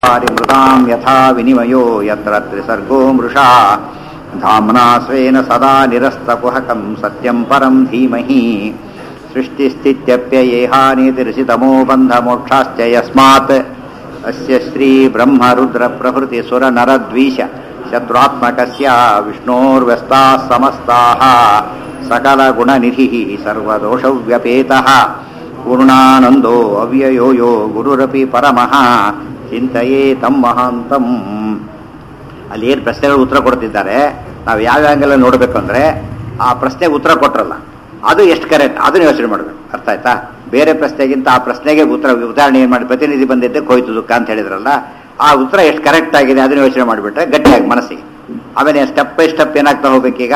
मृतां यथा विनिमयो यत्र त्रिसर्गो मृषा धाम्ना स्वेन सदा निरस्तकुहकं सत्यं परं धीमहि सृष्टिस्थित्यप्ययेहानितिर्षितमो बन्धमोक्षाश्च यस्मात् अस्य श्रीब्रह्मरुद्रप्रभृतिसुरनरद्वीष शत्रुआत्मकस्य विष्णोर्व्यस्ताः समस्ताः सकलगुणनिधिः सर्वदोषव्यपेतः पूर्णानन्दो अव्ययो यो गुरुरपि परमः ಚಿಂತೆಯೇ ತಮ್ಮ ಮಹಾಂತಂ. ಅಲ್ಲಿ ಏನು ಪ್ರಶ್ನೆಗಳು ಉತ್ತರ ಕೊಡ್ತಿದ್ದಾರೆ, ನಾವು ಯಾವ ಆ್ಯಂಗಲ್ ನೋಡಬೇಕು ಅಂದರೆ ಆ ಪ್ರಶ್ನೆಗೆ ಉತ್ತರ ಕೊಟ್ಟರಲ್ಲ ಅದು ಎಷ್ಟು ಕರೆಕ್ಟ್ ಅದನ್ನು ಯೋಚನೆ ಮಾಡಬೇಕು. ಅರ್ಥ ಆಯ್ತಾ? ಬೇರೆ ಪ್ರಶ್ನೆಗಿಂತ ಆ ಪ್ರಶ್ನೆಗೆ ಉದಾಹರಣೆ ಏನು ಮಾಡಿ, ಪ್ರತಿನಿಧಿ ಬಂದಿದ್ದೆ ಕೊಯ್ತು ದುಃಖ ಅಂತ ಹೇಳಿದ್ರಲ್ಲ, ಆ ಉತ್ತರ ಎಷ್ಟು ಕರೆಕ್ಟ್ ಆಗಿದೆ ಅದನ್ನು ಯೋಚನೆ ಮಾಡಿಬಿಟ್ರೆ ಗಟ್ಟಿಯಾಗಿ ಮನಸ್ಸಿಗೆ. ಆಮೇಲೆ ಸ್ಟೆಪ್ ಬೈ ಸ್ಟೆಪ್ ಏನಾಗ್ತಾ ಹೋಗ್ಬೇಕೀಗ,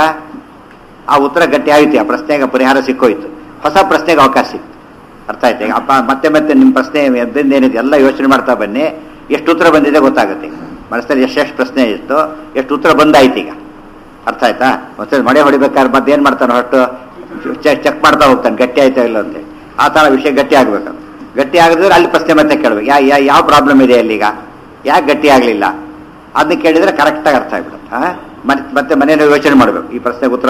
ಆ ಉತ್ತರ ಗಟ್ಟಿ ಆಯಿತು, ಆ ಪ್ರಶ್ನೆಗೆ ಪರಿಹಾರ ಸಿಕ್ಕೋಯ್ತು, ಹೊಸ ಪ್ರಶ್ನೆಗೆ ಅವಕಾಶ ಸಿಕ್ತು. ಅರ್ಥ ಆಯ್ತು? ಈಗ ಮತ್ತೆ ಮತ್ತೆ ನಿಮ್ಮ ಪ್ರಶ್ನೆ ಏನಿದೆ ಎಲ್ಲ ಯೋಚನೆ ಮಾಡ್ತಾ ಬನ್ನಿ, ಎಷ್ಟು ಉತ್ತರ ಬಂದಿದೆ ಗೊತ್ತಾಗುತ್ತೆ. ಮನಸ್ಸಲ್ಲಿ ಎಷ್ಟೆಷ್ಟು ಪ್ರಶ್ನೆ ಇತ್ತು, ಎಷ್ಟು ಉತ್ತರ ಬಂದಾಯ್ತು ಈಗ. ಅರ್ಥ ಆಯ್ತಾ? ಮತ್ತೆ ಮಳೆ ಹೊಡಿಬೇಕಾದ್ರೆ ಮತ್ತೆ ಏನು ಮಾಡ್ತಾನೆ, ಹೊರಟು ಚೆಕ್ ಮಾಡ್ತಾ ಹೋಗ್ತಾನೆ ಗಟ್ಟಿ ಆಯ್ತಾ ಇಲ್ಲ ಅಂತೇಳಿ. ಆ ಥರ ವಿಷಯ ಗಟ್ಟಿ ಆಗಬೇಕು. ಗಟ್ಟಿ ಆಗದಿದ್ರೆ ಅಲ್ಲಿ ಪ್ರಶ್ನೆ ಮತ್ತೆ ಕೇಳಬೇಕು, ಯಾವ ಪ್ರಾಬ್ಲಮ್ ಇದೆ ಅಲ್ಲಿಗ, ಯಾಕೆ ಗಟ್ಟಿ ಆಗಲಿಲ್ಲ ಅದನ್ನ ಕೇಳಿದರೆ ಕರೆಕ್ಟಾಗಿ ಅರ್ಥ ಆಗ್ಬಿಡುತ್ತೆ. ಮತ್ತೆ ಮನೆಯಲ್ಲಿ ಯೋಚನೆ ಮಾಡಬೇಕು, ಈ ಪ್ರಶ್ನೆಗೆ ಉತ್ತರ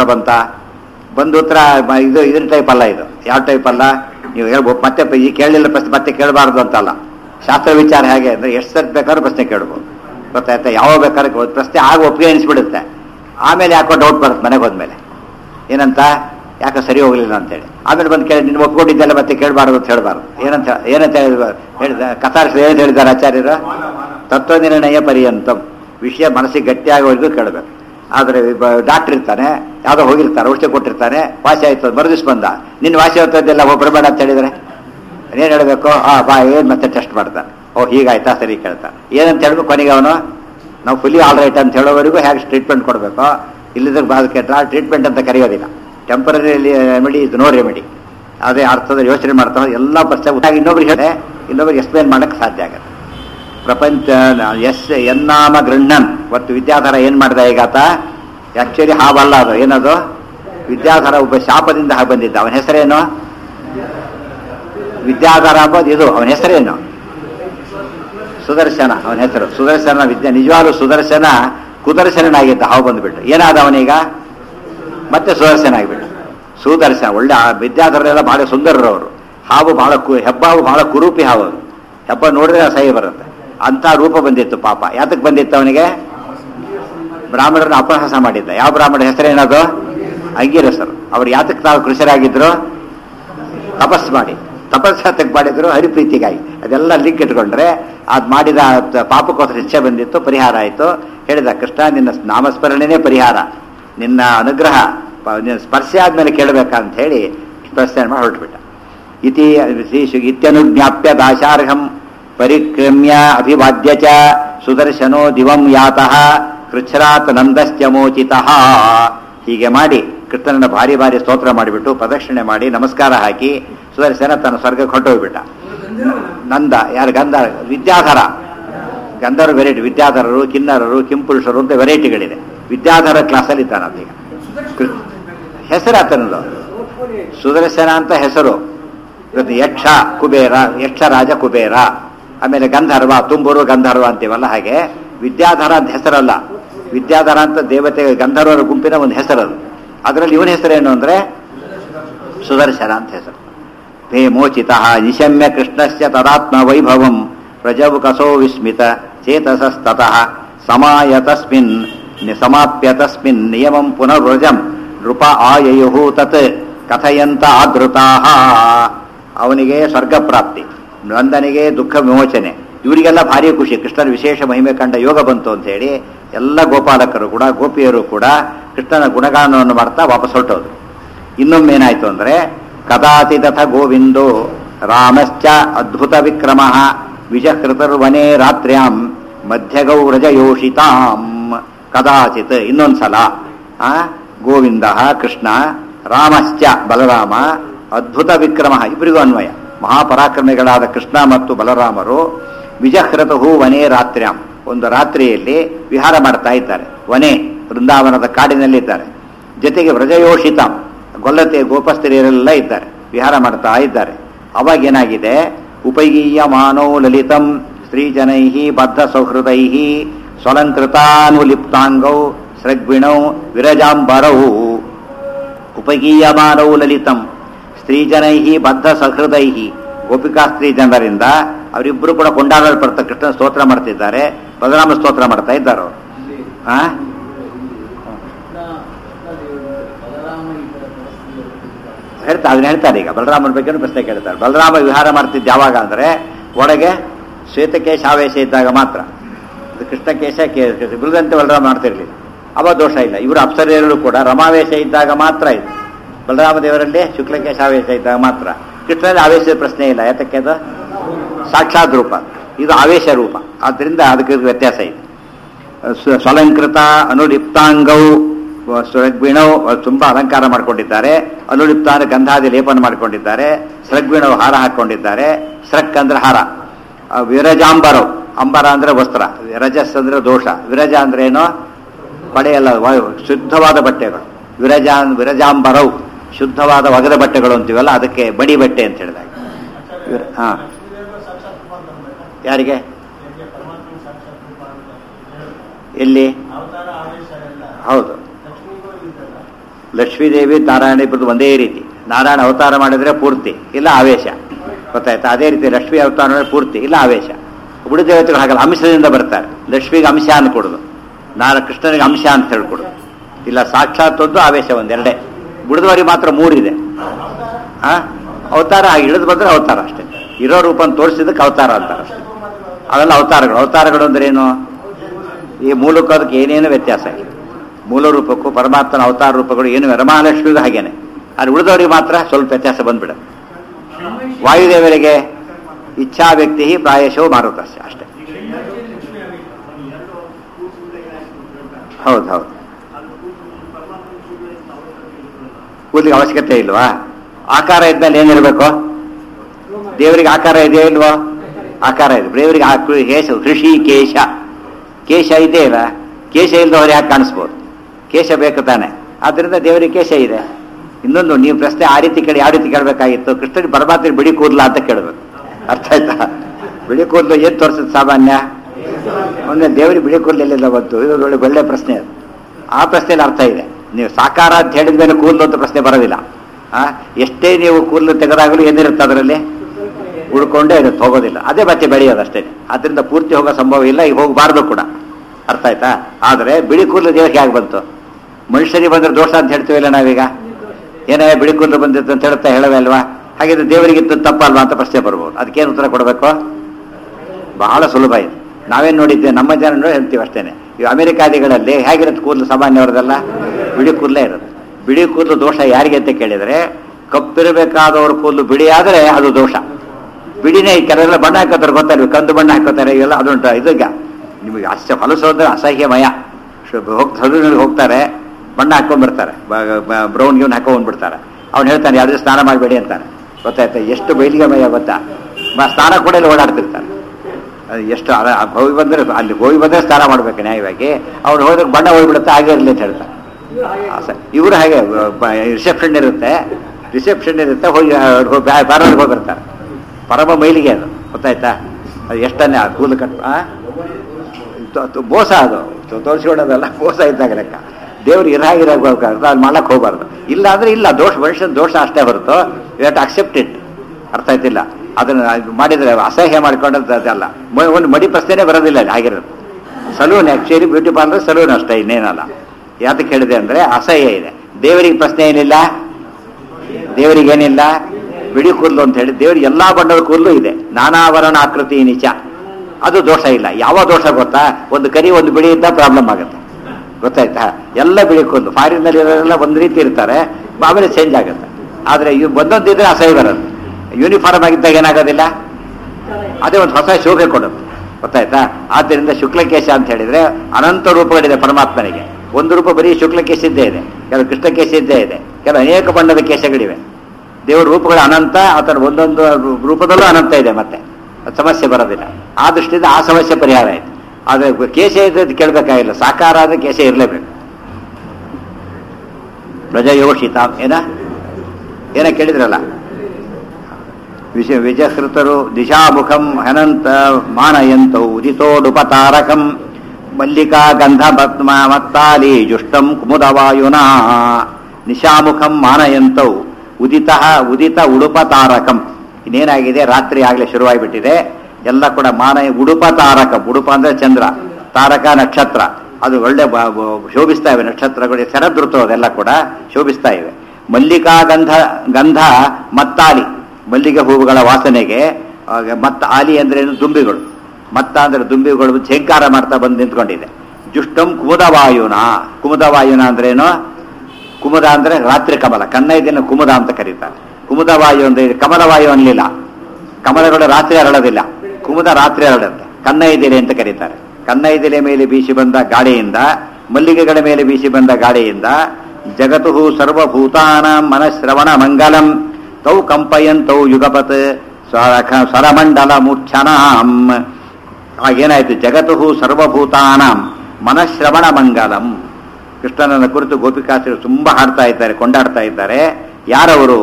ಬಂದು ಉತ್ತರ ಇದ್ರ ಟೈಪ್ ಅಲ್ಲ, ಇದು ಯಾವ ಟೈಪ್ ಅಲ್ಲ ನೀವು ಹೇಳ್ಬೋದು. ಮತ್ತೆ ಈ ಕೇಳಲಿಲ್ಲ ಪ್ರಶ್ನೆ ಮತ್ತೆ ಕೇಳಬಾರ್ದು ಅಂತಲ್ಲ. ಶಾಸ್ತ್ರ ವಿಚಾರ ಹೇಗೆ ಅಂದರೆ ಎಷ್ಟು ಸರ್ತಿ ಬೇಕಾದ್ರೂ ಪ್ರಶ್ನೆ ಕೇಳ್ಬೋದು. ಗೊತ್ತಾಯ್ತಾ? ಯಾವಾಗ ಬೇಕಾದ್ರೆ ಪ್ರಶ್ನೆ ಆಗ ಒಪ್ಪಿಗೆ ಅನಿಸ್ಬಿಡುತ್ತೆ, ಆಮೇಲೆ ಯಾಕೋ ಡೌಟ್ ಬರುತ್ತೆ ಮನೆಗೆ ಹೋದ್ಮೇಲೆ, ಏನಂತ ಯಾಕೆ ಸರಿ ಹೋಗಲಿಲ್ಲ ಅಂತೇಳಿ. ಆಮೇಲೆ ಬಂದು ಕೇಳಿ ನಿನ್ನ ಒಪ್ಕೊಂಡಿದ್ದೆಲ್ಲ ಮತ್ತೆ ಕೇಳಬಾರ್ದು ಅಂತ ಹೇಳಬಾರ್ದು. ಏನಂತ ಹೇಳಿದ ಕಥಾರ್ಥ ಏನು ಹೇಳಿದ್ದಾರೆ ಆಚಾರ್ಯರು? ತತ್ವನಿರ್ಣಯ ಪರ್ಯಂತಂ, ವಿಷಯ ಮನಸ್ಸಿಗೆ ಗಟ್ಟಿಯಾಗೋವರೆಗೂ ಕೇಳಬೇಕು. ಆದರೆ ಡಾಕ್ಟರ್ ಇರ್ತಾನೆ, ಯಾವುದೋ ಹೋಗಿರ್ತಾರೆ, ಔಷಧಿ ಕೊಟ್ಟಿರ್ತಾನೆ, ವಾಸಿ ಆಯ್ತು, ಮರುದಿವ್ಸ ಬಂದ ನಿನ್ನ ವಾಸಿ ಆಗ್ತದ್ದೆಲ್ಲ ಬರಬೇಡ ಅಂತ ಹೇಳಿದರೆ ಏನು ಹೇಳಬೇಕು? ಬಾ ಏನು ಮತ್ತೆ ಟೆಸ್ಟ್ ಮಾಡ್ತಾನೆ, ಹೀಗಾಯ್ತಾ ಸರಿ ಕೇಳ್ತಾನೆ, ಏನಂತ ಹೇಳ್ಬೇಕು. ಕೊನೆಗೆ ಅವನು ನಾವು ಫುಲ್ಲಿ ಆಲ್ ರೈಟ್ ಅಂತ ಹೇಳೋವರೆಗೂ ಹೇಗೆ ಟ್ರೀಟ್ಮೆಂಟ್ ಕೊಡಬೇಕು. ಇಲ್ಲಿದ್ರೆ ಅದಕ್ಕೆ ಟ್ರೀಟ್ಮೆಂಟ್ ಅಂತ ಕರೆಯೋದಿಲ್ಲ, ಟೆಂಪರರಿ ರೆಮಿಡಿ ಇದು ನೋ ರೆಮಿಡಿ. ಅದೇ ಅರ್ಥದಲ್ಲಿ ಯೋಚನೆ ಮಾಡ್ತಾ ಎಲ್ಲ ಪ್ರಶ್ನೆ ಇನ್ನೊಬ್ರಿಗೆ ಹೇಳಿ ಇನ್ನೊಬ್ರಿಗೆ ಎಕ್ಸ್ಪ್ಲೇನ್ ಮಾಡೋಕ್ಕೆ ಸಾಧ್ಯ ಆಗುತ್ತೆ. ಪ್ರಪಂಚ ಎನ್ನಾಮ ಗೃಹನ್ ಮತ್ತು ವಿದ್ಯಾಧರ ಏನು ಮಾಡಿದ ಈಗಾತ? ಆ್ಯಕ್ಚುಲಿ ಹಾವಲ್ಲ ಅದು, ಏನದು ವಿದ್ಯಾಧರ ಒಬ್ಬ ಶಾಪದಿಂದ ಬಂದಿದ್ದ. ಅವನ ಹೆಸರೇನು? ವಿದ್ಯಾಧರ ಅಂಬೋದು ಇದು. ಅವನ ಹೆಸರೇನು? ಸುದರ್ಶನ. ಅವನ ಹೆಸರು ಸುದರ್ಶನ. ನಿಜವಾಗ್ಲೂ ಸುದರ್ಶನ ಕುದರ್ಶನಾಗಿದ್ದ, ಹಾವು ಬಂದುಬಿಟ್ಟು ಏನಾದ ಅವನೀಗ ಮತ್ತೆ ಸುದರ್ಶನ ಆಗಿಬಿಟ್ಟು. ಸುದರ್ಶನ ಒಳ್ಳೆ ವಿದ್ಯಾಧರೆಲ್ಲ ಬಹಳ ಸುಂದರರವರು. ಹಾವು ಬಹಳ ಹೆಬ್ಬಾವು ಬಹಳ ಕುರೂಪಿ ಹಾವು. ಅದು ಹೆಬ್ಬ ನೋಡಿದ್ರೆ ಸಹಿ ಬರುತ್ತೆ ಅಂತ ರೂಪ ಬಂದಿತ್ತು. ಪಾಪ ಯಾತಕ್ಕೆ ಬಂದಿತ್ತು ಅವನಿಗೆ? ಬ್ರಾಹ್ಮಣರನ್ನ ಅಪಹಾಸ ಮಾಡಿದ್ದ. ಯಾವ ಬ್ರಾಹ್ಮಣ ಹೆಸರೇನದು? ಅಂಗಿರಸರು. ಅವ್ರು ಯಾತಕ್ಕೆ ತಾವು ಕೃಷಿರಾಗಿದ್ರು? ತಪಸ್ ಮಾಡಿ. ತಪಸ್ ಯಾತಕ್ಕೆ ಮಾಡಿದ್ರು? ಹರಿಪ್ರೀತಿಗಾಗಿ. ಅದೆಲ್ಲ ಲಿಂಕ್ ಇಟ್ಕೊಂಡ್ರೆ ಅದು ಮಾಡಿದ ಪಾಪಕ್ಕೋಸ್ಕರ ಶಿಕ್ಷೆ ಬಂದಿತ್ತು, ಪರಿಹಾರ ಆಯಿತು. ಹೇಳಿದ ಕೃಷ್ಣ ನಿನ್ನ ನಾಮಸ್ಮರಣೆನೇ ಪರಿಹಾರ, ನಿನ್ನ ಅನುಗ್ರಹ ನಿನ್ನ ಸ್ಪರ್ಶ ಆದ್ಮೇಲೆ ಕೇಳಬೇಕಂತ ಹೇಳಿ ಪ್ರಶ್ನೆ ಮಾಡಿ ಹೊರಟುಬಿಟ್ಟ. ಇತ್ಯನುಜ್ಞಾಪ್ಯ ದಾಶಾರ್ಹಂ ಪರಿಕ್ರಮ್ಯ ಅಭಿವಾದ್ಯ ಚ ಸುದರ್ಶನೋ ದಿವಂ ಯಾತಃ ಕೃಚ್ಛ್ರಾತ್ ನಂದಶ್ಚಮೋಚಿತಃ. ಹೀಗೆ ಮಾಡಿ ಕೃಷ್ಣನ ಭಾರಿ ಭಾರಿ ಸ್ತೋತ್ರ ಮಾಡಿಬಿಟ್ಟು ಪ್ರದಕ್ಷಿಣೆ ಮಾಡಿ ನಮಸ್ಕಾರ ಹಾಕಿ ಸುದರ್ಶನ ತನ್ನ ಸ್ವರ್ಗಕ್ಕೆ ಹೊರಟೋಗ್ಬಿಟ್ಟ. ನಂದ ಯಾರು? ಗಂಧರ್ವ ವಿದ್ಯಾಧರ. ಗಂಧರ್ವ ವೆರೈಟಿ, ವಿದ್ಯಾಧರರು, ಕಿನ್ನರರು, ಕಿಂಪುರುಷರು ಅಂತ ವೆರೈಟಿಗಳಿದೆ. ವಿದ್ಯಾಧರ ಕ್ಲಾಸಲ್ಲಿ ಇದ್ದಾನಂತೀಗ. ಹೆಸರು ಆತನದು ಸುದರ್ಶನ ಅಂತ ಹೆಸರು. ಯಕ್ಷ ಕುಬೇರ, ಯಕ್ಷರಾಜ ಕುಬೇರ. ಆಮೇಲೆ ಗಂಧರ್ವ, ತುಂಬೂರು ಗಂಧರ್ವ ಅಂತೀವಲ್ಲ ಹಾಗೆ. ವಿದ್ಯಾಧರ ಅಂತ ಹೆಸರಲ್ಲ, ವಿದ್ಯಾಧರ ಅಂತ ದೇವತೆ ಗಂಧರ್ವರ ಗುಂಪಿನ ಒಂದು ಹೆಸರದು. ಅದರಲ್ಲಿ ಇವನ ಹೆಸರೇನು ಅಂದರೆ ಸುದರ್ಶನ ಅಂತ ಹೆಸರು. ಹೇ ಮೋಚಿತ ನಿಶಮ್ಯ ಕೃಷ್ಣಸ್ಯ ತದಾತ್ಮ ವೈಭವಂ ಪ್ರಜವು ಕಸೋ ವಿಸ್ಮಿತ ಚೇತಸಸ್ತತಃ ಸಮಾಪ್ಯ ತಸ್ಮಿನ್ ನಿಯಮಂ ಪುನರ್ವ್ರಜಂ ನೃಪ ಆಯಯು ತತ್ ಕಥಯಂತ ಆದೃತಾಃ. ಅವನಿಗೆ ಸ್ವರ್ಗ ಪ್ರಾಪ್ತಿ, ನಂದನಿಗೆ ದುಃಖ ವಿಮೋಚನೆ, ಇವರಿಗೆಲ್ಲ ಭಾರಿ ಖುಷಿ. ಕೃಷ್ಣನ ವಿಶೇಷ ಮಹಿಮೆ ಕಂಡ ಯೋಗ ಬಂತು ಅಂತ ಹೇಳಿ ಎಲ್ಲ ಗೋಪಾಲಕರು ಕೂಡ ಗೋಪಿಯರು ಕೂಡ ಕೃಷ್ಣನ ಗುಣಗಾನವನ್ನು ಮಾಡ್ತಾ ವಾಪಸ್ ಹೊರಟೋದು. ಇನ್ನೊಮ್ಮೇನಾಯ್ತು ಅಂದರೆ ಕದಾತಿ ತಥ ಗೋವಿಂದೋ ರಾಮಶ್ಚ ಅದ್ಭುತ ವಿಕ್ರಮ ವಿಜಕೃತರ್ವನೇ ರಾತ್ರ್ಯಾಂ ಮಧ್ಯಗೌರಜಯೋಷಿತಾಂ. ಕದಾಚಿತ್ ಇನ್ನೊಂದ್ಸಲ ಗೋವಿಂದ ಕೃಷ್ಣ, ರಾಮಶ್ಚ ಬಲರಾಮ, ಅದ್ಭುತ ವಿಕ್ರಮ ಇಬ್ಬರಿಗೂ ಅನ್ವಯ. ಮಹಾಪರಾಕ್ರಮಿಗಳಾದ ಕೃಷ್ಣ ಮತ್ತು ಬಲರಾಮರು ವಿಜಹೃತಹು ವನೇ ರಾತ್ರ್ಯಾಂ ಒಂದು ರಾತ್ರಿಯಲ್ಲಿ ವಿಹಾರ ಮಾಡ್ತಾ ಇದ್ದಾರೆ. ವನೇ ವೃಂದಾವನದ ಕಾಡಿನಲ್ಲಿದ್ದಾರೆ. ಜೊತೆಗೆ ವ್ರಜಯೋಷಿತಾಂ ಗೊಲ್ಲತೆ ಗೋಪಸ್ಥರಿಯರೆಲ್ಲ ಇದ್ದಾರೆ, ವಿಹಾರ ಮಾಡ್ತಾ ಇದ್ದಾರೆ. ಅವಾಗೇನಾಗಿದೆ? ಉಪಗೀಯ ಮಾನೋ ಲಲಿತಂ ಸ್ತ್ರೀಜನೈ ಬದ್ಧ ಸೌಹೃದೈ ಸ್ವಲಂಕೃತಾನುಲಿಪ್ತಾಂಗೌ ಸೃಗ್ವಿಣೌ ವಿರಜಾಂಬರೌ ಉಪಗೀಯಮಾನೌ ಲಲಿತಂ ಸ್ತ್ರೀಜನೈ ಬದ್ಧ ಸಹೃದೈ ಗೋಪಿಕಾ ಸ್ತ್ರೀ ಜನರಿಂದ ಅವರಿಬ್ಬರು ಕೂಡ ಕೊಂಡಾಡಲ್ಪಡ್ತ ಕೃಷ್ಣನ ಸ್ತೋತ್ರ ಮಾಡ್ತಿದ್ದಾರೆ, ಬಲರಾಮ ಸ್ತೋತ್ರ ಮಾಡ್ತಾ ಇದ್ದಾರೆ ಅವರು. ಅದನ್ನ ಹೇಳ್ತಾರೆ. ಈಗ ಬಲರಾಮನ ಬಗ್ಗೆ ಪ್ರಶ್ನೆ ಕೇಳ್ತಾರೆ. ಬಲರಾಮ ವಿಹಾರ ಮಾಡ್ತಿದ್ದು ಯಾವಾಗ ಅಂದ್ರೆ ಒಳಗೆ ಶ್ವೇತಕೇಶ ಆವೇಶ ಇದ್ದಾಗ ಮಾತ್ರ. ಕೃಷ್ಣಕೇಶ ಬಿರುದಂತೆ ಬಲರಾಮ ಮಾಡ್ತಿರ್ಲಿಲ್ಲ, ಅವ ದೋಷ ಇಲ್ಲ. ಇವರು ಅಪ್ಸರೆಯರು ಕೂಡ ರಮಾವೇಶ ಇದ್ದಾಗ ಮಾತ್ರ ಇದು. ಬಲರಾಮ ದೇವರಲ್ಲಿ ಶುಕ್ಲಕೇಶ ಆವೇಶ ಇದ್ದಾಗ ಮಾತ್ರ. ಕೃಷ್ಣನಲ್ಲಿ ಆವೇಶದ ಪ್ರಶ್ನೆ ಇಲ್ಲ, ಯಾತಕ್ಕೆ ಅದು ಸಾಕ್ಷಾತ್ ರೂಪ, ಇದು ಆವೇಶ ರೂಪ. ಆದ್ರಿಂದ ಅದಕ್ಕೆ ವ್ಯತ್ಯಾಸ ಇದೆ. ಸ್ವಲಂಕೃತ ಅನುಲಿಪ್ತಾಂಗೌ ಸೃಗ್ವಿಣವ್ ತುಂಬಾ ಅಲಂಕಾರ ಮಾಡ್ಕೊಂಡಿದ್ದಾರೆ. ಅನುಲಿಪ್ತ ಅಂದ್ರೆ ಗಂಧಾದಿ ಲೇಪನ ಮಾಡ್ಕೊಂಡಿದ್ದಾರೆ. ಸೃಗ್ವಿಣವ್ ಹಾರ ಹಾಕೊಂಡಿದ್ದಾರೆ. ಸೃಕ್ ಅಂದ್ರೆ ಹಾರ. ವಿರಜಾಂಬರವ್, ಅಂಬರ ಅಂದ್ರೆ ವಸ್ತ್ರ. ರಜಸ್ ಅಂದ್ರೆ ದೋಷ. ವಿರಜ ಅಂದ್ರೆ ಏನೋ ಪಡೆಯಲ್ಲ, ಶುದ್ಧವಾದ ಬಟ್ಟೆಗಳು. ವಿರಜಾಂಬರವ್ ಶುದ್ಧವಾದ ಒಗೆದ ಬಟ್ಟೆಗಳು ಅಂತೀವಲ್ಲ, ಅದಕ್ಕೆ ಬಡಿ ಬಟ್ಟೆ ಅಂತ ಹೇಳಿದಾಗ. ಹಾ, ಯಾರಿಗೆ ಎಲ್ಲಿ? ಹೌದು, ಲಕ್ಷ್ಮೀದೇವಿ ನಾರಾಯಣ ಇಬ್ಬರದು ಒಂದೇ ರೀತಿ. ನಾರಾಯಣ ಅವತಾರ ಮಾಡಿದ್ರೆ ಪೂರ್ತಿ, ಇಲ್ಲ ಆವೇಶ. ಗೊತ್ತಾಯ್ತಾ? ಅದೇ ರೀತಿ ಲಕ್ಷ್ಮೀ ಅವತಾರ ಮಾಡಿದ್ರೆ ಪೂರ್ತಿ, ಇಲ್ಲ ಆವೇಶ. ಉಳಿದ ದೇವತೆಗಳು ಹಾಗಲ್ಲ, ಅಂಶದಿಂದ ಬರ್ತಾರೆ. ಲಕ್ಷ್ಮಿಗೆ ಅಂಶ ಅನ್ಕೊಡುದು, ಕೃಷ್ಣನಿಗೆ ಅಂಶ ಅಂತ ಹೇಳ್ಕೊಡುದು. ಇಲ್ಲ ಸಾಕ್ಷಾತ್ ಒಂದು ಆವೇಶ ಒಂದೆರಡೇ. ಉಳಿದವರಿಗೆ ಮಾತ್ರ ಮೂರಿದೆ. ಅವತಾರ ಇಳಿದು ಬಂದ್ರೆ ಅವತಾರ ಅಷ್ಟೇ. ಇರೋ ರೂಪನ ತೋರಿಸಿದಕ್ಕೆ ಅವತಾರ ಅಂತಾರೆ ಅಷ್ಟೇ. ಅವೆಲ್ಲ ಅವತಾರಗಳು. ಅವತಾರಗಳು ಅಂದ್ರೆ ಏನು? ಈ ಮೂಲಕ್ಕೂ ಅದಕ್ಕೆ ಏನೇನು ವ್ಯತ್ಯಾಸ ಇದೆ. ಮೂಲ ರೂಪಕ್ಕೂ ಪರಮಾತ್ಮನ ಅವತಾರ ರೂಪಗಳು ಏನು, ವರಮಹಾಲಕ್ಷ್ಮಿಗೂ ಹಾಗೇನೆ. ಅದು ಉಳಿದವರಿಗೆ ಮಾತ್ರ ಸ್ವಲ್ಪ ವ್ಯತ್ಯಾಸ ಬಂದ್ಬಿಡ. ವಾಯುದೇವರಿಗೆ ಇಚ್ಛಾ ವ್ಯಕ್ತಿ ಪ್ರಾಯಶೋ ಮಾರುತಸ್ಯ ಅಷ್ಟೇ. ಹೌದು ಹೌದು. ಕೂದಲಿಗೆ ಅವಶ್ಯಕತೆ ಇಲ್ವಾ? ಆಕಾರ ಇದ್ದಲ್ಲಿ ಏನಿರಬೇಕು? ದೇವರಿಗೆ ಆಕಾರ ಇದೆಯೋ ಇಲ್ವೋ? ಆಕಾರ ಇದೆ. ದೇವರಿಗೆ ಕೇಶ, ಕೃಷಿ ಕೇಶ, ಕೇಶ ಇದೆ ಇಲ್ಲ. ಕೇಶ ಇಲ್ದವ್ರು ಯಾಕೆ ಕಾಣಿಸ್ಬೋದು? ಕೇಶ ಬೇಕು ತಾನೆ. ಆದ್ರಿಂದ ದೇವರಿಗೆ ಕೇಶ ಇದೆ. ಇನ್ನೊಂದು, ನೀವು ಪ್ರಶ್ನೆ ಆ ರೀತಿ ಕೇಳಿ ಯಾವ ರೀತಿ ಕೇಳಬೇಕಾಗಿತ್ತು? ಕೃಷ್ಣನಿಗೆ ಪರಮಾತ್ಮ ಬಿಳಿ ಕೂದಲ ಅಂತ ಕೇಳಬೇಕು. ಅರ್ಥ ಆಯ್ತಾ? ಬಿಳಿ ಕೂದಲು ಏನ್ ತೋರಿಸುತ್ತೆ ಸಾಮಾನ್ಯ? ಒಂದೇ ದೇವರಿಗೆ ಬಿಳಿ ಕೂದಲು ಎಲ್ಲಿಂದ ಬಂತು? ಇದು ಒಳ್ಳೆ ಪ್ರಶ್ನೆ. ಅದು ಆ ಪ್ರಶ್ನೆಯಲ್ಲಿ ಅರ್ಥ ಇದೆ. ನೀವು ಸಾಕಾರ ಅಂತ ಹೇಳಿದ ಮೇಲೆ ಕೂದಲು ಅಂತ ಪ್ರಶ್ನೆ ಬರೋದಿಲ್ಲ. ಎಷ್ಟೇ ನೀವು ಕೂದಲು ತೆಗೆದಾಗಲೂ ಏನಿರುತ್ತೆ ಅದರಲ್ಲಿ? ಉಳ್ಕೊಂಡೇ ಇರುತ್ತೆ, ಹೋಗೋದಿಲ್ಲ. ಅದೇ ಮತ್ತೆ ಬೆಳೆಯೋದಷ್ಟೇ. ಅದರಿಂದ ಪೂರ್ತಿ ಹೋಗೋ ಸಂಭವ ಇಲ್ಲ, ಈಗ ಹೋಗಬಾರ್ದು ಕೂಡ. ಅರ್ಥ ಆಯ್ತಾ? ಆದರೆ ಬಿಳಿ ಕೂದಲು ದೇವಕ್ಕೆ ಯಾಕೆ ಬಂತು? ಮನುಷ್ಯರಿಗೆ ಬಂದ್ರೆ ದೋಷ ಅಂತ ಹೇಳ್ತೀವಿಲ್ಲ ನಾವೀಗ. ಏನೇ ಬಿಳಿ ಕೂದಲು ಬಂದಿತ್ತು ಅಂತ ಹೇಳ್ತಾ ಹೇಳವೇ ಅಲ್ವಾ? ಹಾಗಿದ್ರೆ ದೇವರಿಗಿತ್ತು ತಪ್ಪಲ್ವಾ ಅಂತ ಪ್ರಶ್ನೆ ಬರ್ಬೋದು. ಅದಕ್ಕೇನು ಉತ್ತರ ಕೊಡಬೇಕು? ಬಹಳ ಸುಲಭ ಇದೆ. ನಾವೇನು ನೋಡಿದ್ದೆ, ನಮ್ಮ ಜನ ನೋಡಿ ಹೇಳ್ತೀವಿ ಅಷ್ಟೇನೆ. ಈ ಅಮೆರಿಕಾದಿಗಳಲ್ಲಿ ಹೇಗಿರುತ್ತೆ ಕೂದಲು? ಸಾಮಾನ್ಯವರದೆಲ್ಲ ಬಿಳಿ ಕೂದಲೇ ಇರುತ್ತೆ. ಬಿಳಿ ಕೂದಲು ದೋಷ ಯಾರಿಗೆ ಅಂತ ಕೇಳಿದರೆ, ಕಪ್ಪಿರಬೇಕಾದವ್ರ ಕೂದಲು ಬಿಳಿ ಆದರೆ ಅದು ದೋಷ. ಬಿಡಿನೇ ಕೆಲವೆಲ್ಲ ಬಣ್ಣ ಹಾಕೋತಾರೆ, ಗೊತ್ತಲ್ವ? ಕಂದು ಬಣ್ಣ ಹಾಕೋತಾರೆ, ಇವೆಲ್ಲ ಅದುಂಟ. ಇದೀಗ ನಿಮಗೆ ಹೊಲಸೋದ್ರೆ ಅಸಹ್ಯಮಯ. ಹೋಗ್ತಾರೆ, ಬಣ್ಣ ಹಾಕೊಂಡ್ಬಿಡ್ತಾರೆ, ಬ್ರೌನ್ ಗಿವ್ನ್ ಹಾಕೊಂಡ್ಬಿಡ್ತಾರೆ. ಅವ್ನು ಹೇಳ್ತಾನೆ ಯಾರು ಸ್ನಾನ ಮಾಡಬೇಡಿ ಅಂತಾನೆ. ಗೊತ್ತಾಯ್ತಾ? ಎಷ್ಟು ಬೈಲಿಗೆಮಯ ಗೊತ್ತಾ? ಸ್ನಾನ ಕೂಡ ಓಡಾಡ್ತಿರ್ತಾರೆ. ಎಷ್ಟು ಗೋವಿ ಬಂದರೆ ಅಲ್ಲಿ ಗೋವಿ ಬಂದರೆ ಸ್ನಾನ ಮಾಡ್ಬೇಕು ನ್ಯಾಯವಾಗಿ. ಅವ್ನು ಹೋದ್ರೆ ಬಣ್ಣ ಹೋಗ್ಬಿಡುತ್ತೆ, ಹಾಗೆ ಇರಲಿ ಅಂತ ಹೇಳ್ತಾರೆ. ಇವರು ಹಾಗೆ ರಿಸೆಪ್ಷನ್ ಇರುತ್ತೆ, ಹೋಗಿ ಪಾರ್ಲರ್ಗೆ ಹೋಗಿರ್ತಾರೆ. ಪರಮ ಮೈಲಿಗೆ ಅದು. ಗೊತ್ತಾಯ್ತಾ? ಅದು ಎಷ್ಟನ್ನೇ ಆ ಕೂದಲು ಮೋಸ. ಅದು ತೋರಿಸ್ಕೊಡೋದಲ್ಲ, ಮೋಸ ಇದ್ದಾಗ ಲೆಕ್ಕ. ದೇವ್ರು ಇರಾಗಿರಾಗಬೇಕಾದ್ರೆ ಅದು ಮಾಡಕ್ಕೆ ಹೋಗ್ಬಾರ್ದು. ಇಲ್ಲ ಅಂದ್ರೆ ಇಲ್ಲ, ದೋಷ ಮನುಷ್ಯನ ದೋಷ ಅಷ್ಟೇ ಹೊರತು you have to accept it. ಅರ್ಥ ಆಯ್ತಿಲ್ಲ? ಅದನ್ನ ಮಾಡಿದ್ರೆ ಅಸಹ್ಯ ಮಾಡಿಕೊಂಡದ್ದು ಅದಲ್ಲ. ಒಂದು ಮಡಿ ಪ್ರಶ್ನೆನೇ ಬರೋದಿಲ್ಲ ಅಲ್ಲಿ. ಆಗಿರೋದು salon, actually beauty parlour salon ಅಷ್ಟೇ, ಇನ್ನೇನಲ್ಲ. ಯಾತಕ್ಕೆ ಹೇಳಿದೆ ಅಂದ್ರೆ ಅಸಹ್ಯ ಇದೆ. ದೇವರಿಗೆ ಪ್ರಶ್ನೆ ಏನಿಲ್ಲ, ದೇವರಿಗೇನಿಲ್ಲ ಬಿಳಿ ಕೂದಲು ಅಂತ ಹೇಳಿ. ದೇವರಿಗೆ ಎಲ್ಲಾ ಬಣ್ಣದ ಕೂದಲು ಇದೆ. ನಾನಾವರಣ ಆಕೃತಿ ನಿಚ, ಅದು ದೋಷ ಇಲ್ಲ. ಯಾವ ದೋಷ ಗೊತ್ತಾ? ಒಂದು ಕರಿ ಒಂದು ಬಿಳಿ ಇದ್ದ ಪ್ರಾಬ್ಲಮ್ ಆಗುತ್ತೆ. ಗೊತ್ತಾಯ್ತಾ? ಎಲ್ಲ ಬಿಳಿ ಕೂದಲು. ಫಾರಿನ್ನಲ್ಲಿ ಇರೋರೆಲ್ಲ ಒಂದು ರೀತಿ ಇರ್ತಾರೆ, ಆಮೇಲೆ ಚೇಂಜ್ ಆಗುತ್ತೆ. ಆದರೆ ಒಂದೊಂದಿದ್ರೆ ಅಸಹ್ಯ ಬರುತ್ತೆ. ಯೂನಿಫಾರ್ಮ್ ಆಗಿದ್ದಾಗ ಏನಾಗೋದಿಲ್ಲ, ಅದೇ ಒಂದು ಹೊಸ ಶೋಭೆ ಕೊಡುತ್ತೆ. ಗೊತ್ತಾಯ್ತಾ? ಆದ್ದರಿಂದ ಶುಕ್ಲಕೇಶ ಅಂತ ಹೇಳಿದ್ರೆ ಅನಂತ ರೂಪಗಳಿದೆ ಪರಮಾತ್ಮನಿಗೆ. ಒಂದು ರೂಪ ಬರೀ ಶುಕ್ಲಕೇಶ ಇದ್ದೇ ಇದೆ, ಕೆಲವು ಕೃಷ್ಣಕೇಶ ಇದ್ದೇ ಇದೆ, ಕೆಲವು ಅನೇಕ ಬಣ್ಣದ ಕೇಶಗಳಿವೆ. ದೇವರ ರೂಪಗಳು ಅನಂತ. ಆತನ ಒಂದೊಂದು ರೂಪದಲ್ಲೂ ಅನಂತ ಇದೆ. ಮತ್ತೆ ಸಮಸ್ಯೆ ಬರೋದಿಲ್ಲ. ಆ ದೃಷ್ಟಿಯಿಂದ ಆ ಸಮಸ್ಯೆ ಪರಿಹಾರ ಆಯ್ತು. ಆದರೆ ಕೇಶ ಇದ್ದದ್ದು ಕೇಳಬೇಕಾಗಿಲ್ಲ, ಸಾಕಾರ ಆದರೆ ಕೇಶ ಇರಲೇಬೇಕು. ಪ್ರಜಯೋಷಿತ ಏನ ಕೇಳಿದ್ರಲ್ಲ, ವಿಜಹೃತರು ದಿಶಾಮುಖಂ ಅನಂತ ಮಾನಯಂತೌ ಉದಿತೋಡುಪತಾರಕಂ ಮಲ್ಲಿಕಾ ಗಂಧ ಮತ್ತಾಲಿ ಜುಷ್ಟಂ ಕುಮುದವಾಯುನಾ ನಿಶಾಮುಖಂ ಮಾನಯಂತೌ ಉದಿತ ಉಡುಪತಾರಕಂ. ಇನ್ನೇನಾಗಿದೆ, ರಾತ್ರಿ ಆಗಲೇ ಶುರುವಾಗಿಬಿಟ್ಟಿದೆ. ಎಲ್ಲ ಕೂಡ ಉಡುಪ ತಾರಕಂ. ಉಡುಪ ಅಂದ್ರೆ ಚಂದ್ರ, ತಾರಕ ನಕ್ಷತ್ರ. ಅದು ಒಳ್ಳೆ ಶೋಭಿಸ್ತಾ ಇವೆ ನಕ್ಷತ್ರಗಳು, ಶರದೃತು ಅದೆಲ್ಲ ಕೂಡ ಶೋಭಿಸ್ತಾ ಇವೆ. ಮಲ್ಲಿಕಾ ಗಂಧ ಮತ್ತಾಲಿ, ಮಲ್ಲಿಗೆ ಹೂವುಗಳ ವಾಸನೆಗೆ. ಮತ್ತ ಆಲಿ ಅಂದ್ರೆ ದುಂಬಿಗಳು, ಮತ್ತ ಅಂದ್ರೆ ದುಂಬಿಗಳು ಝೇಂಕಾರ ಮಾಡ್ತಾ ಬಂದು ನಿಂತ್ಕೊಂಡಿದೆ. ಜುಷ್ಟಂ ಕುಮುದವಾಯುನ. ಕುಮುದವಾಯುನ ಅಂದ್ರೇನು? ಕುಮುದ ಅಂದ್ರೆ ರಾತ್ರಿ ಕಮಲ, ಕನ್ನ ಇದನ್ನು ಕುಮುದ ಅಂತ ಕರೀತಾರೆ. ಕುಮುದವಾಯು ಅಂದ್ರೆ ಕಮಲವಾಯು ಅನ್ನಲಿಲ್ಲ, ಕಮಲಗಳು ರಾತ್ರಿ ಹರಡೋದಿಲ್ಲ, ಕುಮುದ ರಾತ್ರಿ ಹರಡುತ್ತೆ. ಕನ್ನ ಇದಿಲೆ ಅಂತ ಕರೀತಾರೆ. ಕನ್ನ ಇದಿಲೆ ಮೇಲೆ ಬೀಸಿ ಬಂದ ಗಾಳಿಯಿಂದ, ಮಲ್ಲಿಗೆಗಳ ಮೇಲೆ ಬೀಸಿ ಬಂದ ಗಾಳಿಯಿಂದ ಜಗತ್ತು ಸರ್ವಭೂತಾನಾಂ ಮನಶ್ರವಣ ಮಂಗಲಂ ತೌ ಕಂಪಯಂತೌ ಯುಗಪತ್ ಸ್ವರಮಂಡಲ ಮೂರ್ಛನಾಂ. ಆಗೇನಾಯ್ತು? ಜಗತ್ತು ಸರ್ವಭೂತಾನಾಂ ಮನಶ್ರವಣ ಮಂಗಲಂ. ಕೃಷ್ಣನನ್ನ ಕುರಿತು ಗೋಪಿಕಾಸ್ತ್ರೀಯರು ತುಂಬಾ ಹಾಡ್ತಾ ಇದ್ದಾರೆ, ಕೊಂಡಾಡ್ತಾ ಇದ್ದಾರೆ. ಯಾರವರು?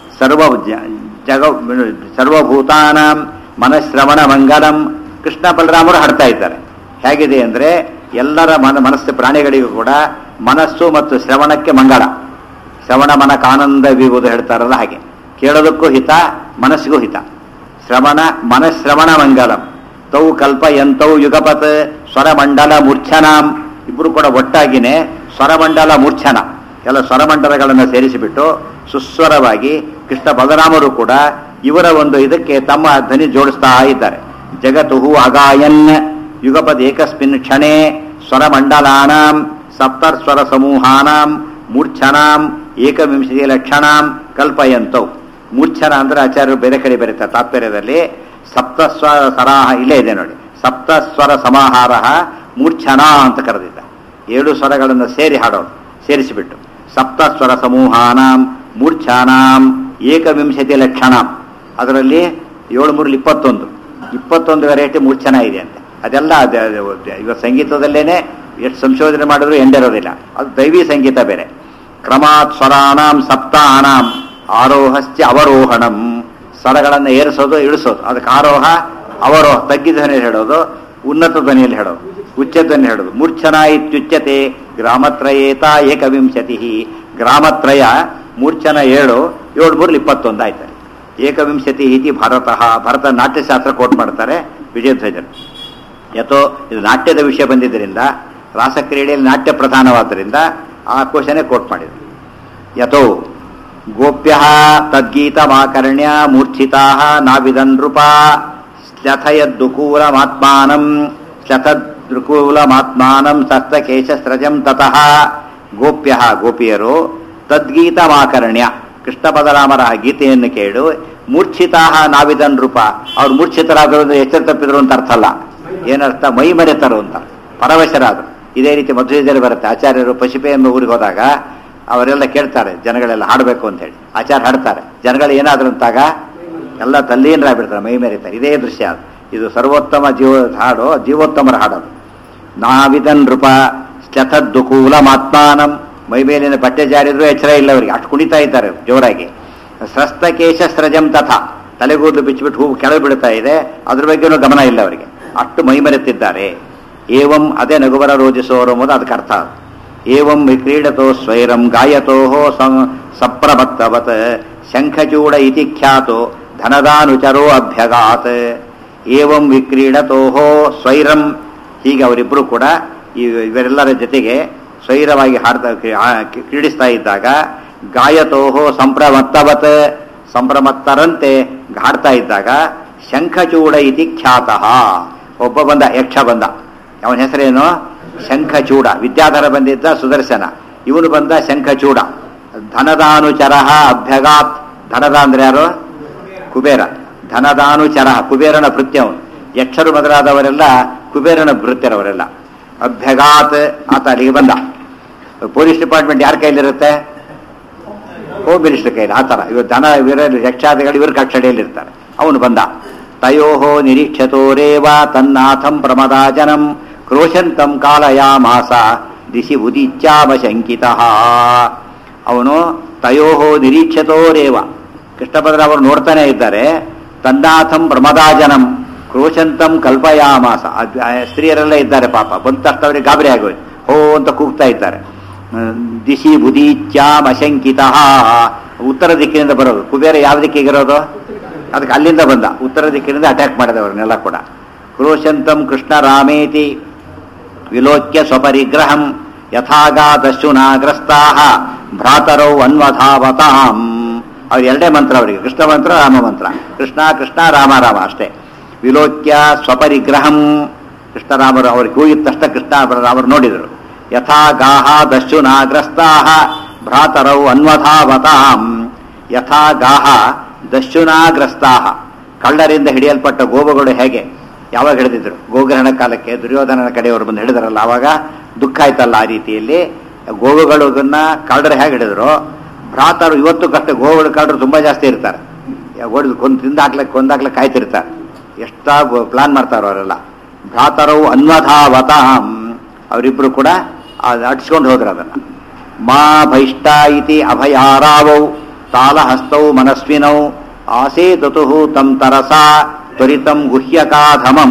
ಸರ್ವಭೂತಾನಾಂ ಮನಶ್ರವಣ ಮಂಗಲಂ. ಕೃಷ್ಣ ಬಲರಾಮರು ಹಾಡ್ತಾ ಇದ್ದಾರೆ. ಹೇಗಿದೆ ಅಂದ್ರೆ ಎಲ್ಲರ ಮನಸ್ಸು, ಪ್ರಾಣಿಗಳಿಗೂ ಕೂಡ ಮನಸ್ಸು ಮತ್ತು ಶ್ರವಣಕ್ಕೆ ಮಂಗಳ. ಶ್ರವಣ ಮನಕಾನಂದವಿರುವುದು ಹೇಳ್ತಾರಲ್ಲ ಹಾಗೆ, ಕೇಳೋದಕ್ಕೂ ಹಿತ, ಮನಸ್ಸಿಗೂ ಹಿತ. ಮನಶ್ರವಣ ಮಂಗಲಂ ತೌ ಕಲ್ಪಯಂತೌ ಯುಗಪತ್ ಸ್ವರಮಂಡಲ ಮೂರ್ಛನಾಂ. ಇಬ್ರು ಕೂಡ ಒಟ್ಟಾಗಿನೇ ಸ್ವರಮಂಡಲ ಮೂರ್ಛನ, ಎಲ್ಲ ಸ್ವರಮಂಡಲಗಳನ್ನು ಸೇರಿಸಿಬಿಟ್ಟು ಸುಸ್ವರವಾಗಿ ಕೃಷ್ಣ ಬಲರಾಮರು ಕೂಡ ಇವರ ಒಂದು ಇದಕ್ಕೆ ತಮ್ಮ ಧ್ವನಿ ಜೋಡಿಸ್ತಾ ಇದ್ದಾರೆ. ಜಗತ್ತು ಅಗಾಯನ್ ಯುಗಪದ್ ಏಕಸ್ಮಿನ್ ಕ್ಷಣೇ ಸ್ವರಮಂಡಲಾನಾಂ ಸಪ್ತಸ್ವರ ಸಮೂಹಾನಾಂ ಮೂರ್ಛನಾಂ ಏಕವಿಂಶತಿ ಲಕ್ಷಣಾಂ ಕಲ್ಪಯಂತೌ. ಮೂರ್ಛನ ಅಂದ್ರೆ ಆಚಾರ್ಯರು ಬೇರೆ ಕಡೆ ಬರೀತಾರೆ ತಾತ್ಪರ್ಯದಲ್ಲಿ. ಸಪ್ತಸ್ವರ ಸರಾಹ ಇಲ್ಲೇ ಇದೆ ನೋಡಿ, ಸಪ್ತಸ್ವರ ಸಮಾಹಾರ ಮೂರ್ಛನ ಅಂತ ಕರೆದಿದ್ದ. 7 ಸ್ವರಗಳನ್ನು ಸೇರಿ ಹಾಡೋದು, ಸೇರಿಸಿಬಿಟ್ಟು ಸಪ್ತಸ್ವರ ಸಮೂಹಾನಾಂ ಮೂರ್ಛಾನಾಂ ಏಕವಿಂಶತಿ ಲಕ್ಷಣಾಂ. ಅದರಲ್ಲಿ 7 3 21 ವೆರೈಟಿ ಮೂರ್ಛನ ಇದೆ ಅಂತ. ಅದೆಲ್ಲ ಇವಾಗ ಸಂಗೀತದಲ್ಲೇನೆ ಎಷ್ಟು ಸಂಶೋಧನೆ ಮಾಡಿದ್ರು ಎಂಡಿರೋದಿಲ್ಲ. ಅದು ದೈವಿ ಸಂಗೀತ ಬೇರೆ. ಕ್ರಮಾತ್ ಸ್ವರಾಣಾಂ ಸಪ್ತಾನಾಂ ಆರೋಹಶ್ಚ ಅವರೋಹಣಂ. ಸ್ವರಗಳನ್ನು ಏರಿಸೋದು ಇಳಿಸೋದು, ಅದಕ್ಕೆ ಆರೋಹ ಅವರೋಹ. ತಗ್ಗಿದ ಧ್ವನಿಯಲ್ಲಿ ಹೇಳೋದು, ಉನ್ನತ ಧ್ವನಿಯಲ್ಲಿ ಹೇಳೋದು, ಉಚ್ಚ ಧ್ವನಿ ಹೇಳೋದು. ಮೂರ್ಛನಾ ಇತ್ಯುಚ್ಯತೆ ಗ್ರಾಮತ್ರಯೇತ ಏಕವಿಂಶತಿ. ಗ್ರಾಮತ್ರಯ ಮೂರ್ಛನ 7 7 3 21 ಆಯ್ತಾರೆ. ಏಕವಿಂಶತಿ ಇತಿ ಭರತ ನಾಟ್ಯಶಾಸ್ತ್ರ ಕೋಟ್ ಮಾಡ್ತಾರೆ ವಿಜಯಧ್ವಜರು. ಯಥೋ ಇದು ನಾಟ್ಯದ ವಿಷಯ ಬಂದಿದ್ದರಿಂದ, ರಾಸಕ್ರೀಡೆಯಲ್ಲಿ ನಾಟ್ಯ ಪ್ರಧಾನವಾದ್ದರಿಂದ ಆ ಕೋಶನೇ ಕೋಟ್ ಮಾಡಿದರು. ಯಥೋ ಗೋಪ್ಯ ತದ್ಗೀತಮಾಕರ್ಣ್ಯ ಮೂರ್ಛಿತಾ ನಾವಿದನ್ ನೃಪ ಶ್ಲಥಯದ್ದುಕೂಲಮಾತ್ಮಾನಂ ಸಸ್ತಕೇಶಸ್ರಜಂ ತತಃ. ಗೋಪ್ಯ ಗೋಪಿಯರು ತದ್ಗೀತಮಾಕರ್ಣ್ಯ ಕೃಷ್ಣ ಬಲರಾಮರ ಗೀತೆಯನ್ನು ಕೇಳು ಮೂರ್ಛಿತಾ ನಾವಿದನ್ ನೃಪ. ಅವ್ರು ಮೂರ್ಛಿತರಾದರು ಎಚ್ಚರ ತಪ್ಪಿದ್ರು ಅಂತ ಅರ್ಥ ಅಲ್ಲ. ಏನರ್ಥ? ಮೈ ಮರೆತರು ಅಂತ, ಪರವಶರಾದರು. ಇದೇ ರೀತಿ ಮಧ್ವದಲ್ಲಿ ಬರುತ್ತೆ. ಆಚಾರ್ಯರು ಪಶಿಪೆ ಎಂಬ ಊರಿಗೆ ಹೋದಾಗ ಅವರೆಲ್ಲ ಕೇಳ್ತಾರೆ, ಜನಗಳೆಲ್ಲ ಹಾಡಬೇಕು ಅಂತ ಹೇಳಿ. ಆಚಾರ್ಯ ಹಾಡ್ತಾರೆ, ಜನಗಳು ಏನಾದ್ರು ಅಂತಾಗ ಎಲ್ಲ ತಲ್ಲೀನರಾಗ್ಬಿಡ್ತಾರೆ, ಮೈ ಮೆರೀತಾರೆ. ಇದೇ ದೃಶ್ಯ. ಇದು ಸರ್ವೋತ್ತಮ ಹಾಡು, ಜೀವೋತ್ತಮರ ಹಾಡೋದು. ನಾವಿದನ್ ನೃಪ ಶ್ಲಥದ್ದುಕೂಲಮಾತ್ಮಾನಂ. ಮೈ ಮೇಲಿನ ಬಟ್ಟೆ ಜಾರಿದ್ರು ಎಚ್ಚರ ಇಲ್ಲ ಅವರಿಗೆ, ಅಷ್ಟು ಕುಣಿತಾ ಇದ್ದಾರೆ ಜೋರಾಗಿ. ಸ್ರಸ್ತಕೇಶ ಸ್ರಜಂ ತಥಾ. ತಲೆಗೂದಲು ಬಿಚ್ಚಿಬಿಟ್ಟು ಹೂವು ಕೆಳಗೆ ಬಿಡ್ತಾ ಇದೆ, ಅದ್ರ ಬಗ್ಗೆನೂ ಗಮನ ಇಲ್ಲ ಅವರಿಗೆ, ಅಷ್ಟು ಮೈ ಮರೆತಿದ್ದಾರೆ. ಏವಂ ಅದೇ ನಗುವರ ರೋಜಿಸೋರು ಎಂಬುದು ಅದಕ್ಕೆ ಅರ್ಥ. ಏವಂ ವಿಕ್ರೀಡತೋ ಸ್ವೈರಂ ಗಾಯತೋ ಸಪ್ರಭಕ್ತವತ್ ಶಂಖಚೂಡ ಇತಿ ಖ್ಯಾತೋ ಧನದಾನುಚರೋ ಅಭ್ಯಗಾತ್. ಏವಂ ವಿಕ್ರೀಡತೋ ಸ್ವೈರಂ. ಹೀಗೆ ಅವರಿಬ್ಬರು ಕೂಡ ಇವರೆಲ್ಲರ ಜೊತೆಗೆ ಸ್ವೈರವಾಗಿ ಕ್ರೀಡಿಸ್ತಾ ಇದ್ದಾಗ, ಗಾಯತೋ ಸಂಪ್ರಮತ್ತವತ್ ಸಂಪ್ರಮತ್ತರಂತೆ ಹಾಡ್ತಾ ಇದ್ದಾಗ, ಶಂಖಚೂಡ ಇತಿ ಖ್ಯಾತಃ. ಒಬ್ಬ ಬಂದ, ಯಕ್ಷ ಬಂದ, ಅವನ ಹೆಸರೇನು? ಶಂಖಚೂಡ. ವಿದ್ಯಾಧರ ಬಂದಿದ್ದ ಸುದರ್ಶನ, ಇವನು ಬಂದ ಶಂಖಚೂಡ. ಧನದಾನುಚರ ಅಭ್ಯಗಾತ್. ಧನದ ಅಂದ್ರೆ ಯಾರು? ಕುಬೇರ. ಧನದಾನುಚರ ಕುಬೇರನ ಭೃತ್ಯವನು. ಯಕ್ಷರು ಮೊದಲಾದವರೆಲ್ಲ ಕುಬೇರನ ಭೃತ್ಯರವರೆಲ್ಲ. ಅಭ್ಯಗಾತ್ ಆತ ಅಲ್ಲಿಗೆ ಬಂದ. ಪೊಲೀಸ್ ಡಿಪಾರ್ಟ್ಮೆಂಟ್ ಯಾರ ಕೈಲಿರುತ್ತೆ? ಹೋಮ್ ಮಿನಿಸ್ಟರ್ ಕೈಲಿ. ಆ ಥರ ಇವರು ಧನ ಯಕ್ಷಾದಿಗಳು ಇವ್ರ ಕಕ್ಷಡೆಯಲ್ಲಿರ್ತಾರೆ. ಅವನು ಬಂದ. ತಯೋಹೋ ನಿರೀಕ್ಷತೋರೇವ ತನ್ನಾಥಂ ಪ್ರಮದಾಜನಂ ಕ್ರೋಶಂತಂ ಕಾಲಯಾಮಾಸ ದಿಶಿ ಉದಿಚ್ಚಾವಶಂಕಿತಃ. ಅವನು ತಯೋಹೋ ನಿರೀಕ್ಷತೋರೇವ, ಕೃಷ್ಣ ಬಲರಾಮರು ನೋಡ್ತಾನೆ ಇದ್ದಾರೆ. ತನ್ನಾಥಂ ಪ್ರಮದಾಜನಂ ಕ್ರೋಶಂತಂ ಕಲ್ಪಯಾಮಾಸ. ಸ್ತ್ರೀಯರೆಲ್ಲ ಇದ್ದಾರೆ ಪಾಪ, ಬಂದ ತಕ್ಷಣ ಅವರಿಗೆ ಗಾಬರಿ ಆಗೋಯ್ತು, ಹೋ ಅಂತ ಕೂಗ್ತಾ ಇದ್ದಾರೆ. ದಿಶಿ ಬುದೀಚ್ಯಾಮ್ ಅಶಂಕಿತ, ಉತ್ತರ ದಿಕ್ಕಿನಿಂದ ಬರೋದು. ಕುಬೇರ ಯಾವ ದಿಕ್ಕಿಗಿರೋದು? ಅದಕ್ಕೆ ಅಲ್ಲಿಂದ ಬಂದ, ಉತ್ತರ ದಿಕ್ಕಿನಿಂದ ಅಟ್ಯಾಕ್ ಮಾಡಿದವ್ರನ್ನೆಲ್ಲ ಕೂಡ. ಕ್ರೋಶಂತಂ ಕೃಷ್ಣ ರಾಮೇತಿ ವಿಲೋಕ್ಯ ಸ್ವಪರಿಗ್ರಹಂ ಯಥಾಗಾತಶುನಾಗ್ರಸ್ತಾ ಭ್ರಾತರೌ ಅನ್ವಧಾವತಾಂ. ಅವ್ರು ಎರಡೇ ಮಂತ್ರ ಅವರಿಗೆ, ಕೃಷ್ಣ ಮಂತ್ರ ರಾಮ ಮಂತ್ರ. ಕೃಷ್ಣ ಕೃಷ್ಣ ರಾಮ ರಾಮ ಅಷ್ಟೇ. ವಿಲೋಕ್ಯ ಸ್ವಪರಿಗ್ರಹಂ, ಕೃಷ್ಣರಾಮರು ಅವ್ರಿಗೆ ಕೂಗಿದ ತಕ್ಷಣ ಕೃಷ್ಣ ರಾಮರು ನೋಡಿದರು. ಯಥಾ ಗಾಹ ದಸ್ಯುನಾಗ್ರಸ್ತಾ ಭ್ರಾತರೌ ಅನ್ವಧಾವತಾಂ. ಯಥಾ ಗಾಹ ದಸ್ಯುನಾಗ್ರಸ್ತಾ, ಕಳ್ಳರಿಂದ ಹಿಡಿಯಲ್ಪಟ್ಟ ಗೋವುಗಳು ಹೇಗೆ ಯಾವಾಗ ಹಿಡಿದಿದ್ರು? ಗೋಗ್ರಹಣ ಕಾಲಕ್ಕೆ ದುರ್ಯೋಧನನ ಕಡೆಯವರು ಬಂದು ಹಿಡಿದರಲ್ಲ, ಆವಾಗ ದುಃಖ ಆಯ್ತಲ್ಲ. ಆ ರೀತಿಯಲ್ಲಿ ಗೋವುಗಳನ್ನ ಕಳ್ಳರು ಹೇಗೆ ಹಿಡಿದ್ರು, ಭ್ರಾತರು ಇವತ್ತು ಕಷ್ಟ. ಗೋವುಗಳು ಕಳ್ಳರು ತುಂಬಾ ಜಾಸ್ತಿ ಇರ್ತಾರೆ, ಹೊಡೆದು ಕೊಂದಾಕ್ಲಕ್ಕೆ ಕಾಯ್ತಿರ್ತಾರೆ. ಎಷ್ಟಾ ಪ್ಲಾನ್ ಮಾಡ್ತಾರೋ ಅವರೆಲ್ಲ. ಭ್ರಾತರೌ ಅನ್ವಧಾವತಾಂ, ಅವರಿಬ್ರು ಕೂಡ ಅಟ್ಸ್ಕೊಂಡು ಹೋದ್ರು ಅದನ್ನ. ಮಾ ಭೈಷ್ಟ ಇತಿ ಅಭಯಾರಾವೌ ತಾಲಹಸ್ತೌ ಮನಸ್ವಿನೌ ಆಸೇತುಃ ತಂ ತರಸಾ ತ್ವರಿತಂ ಗುಹ್ಯಕಾಧಮಂ.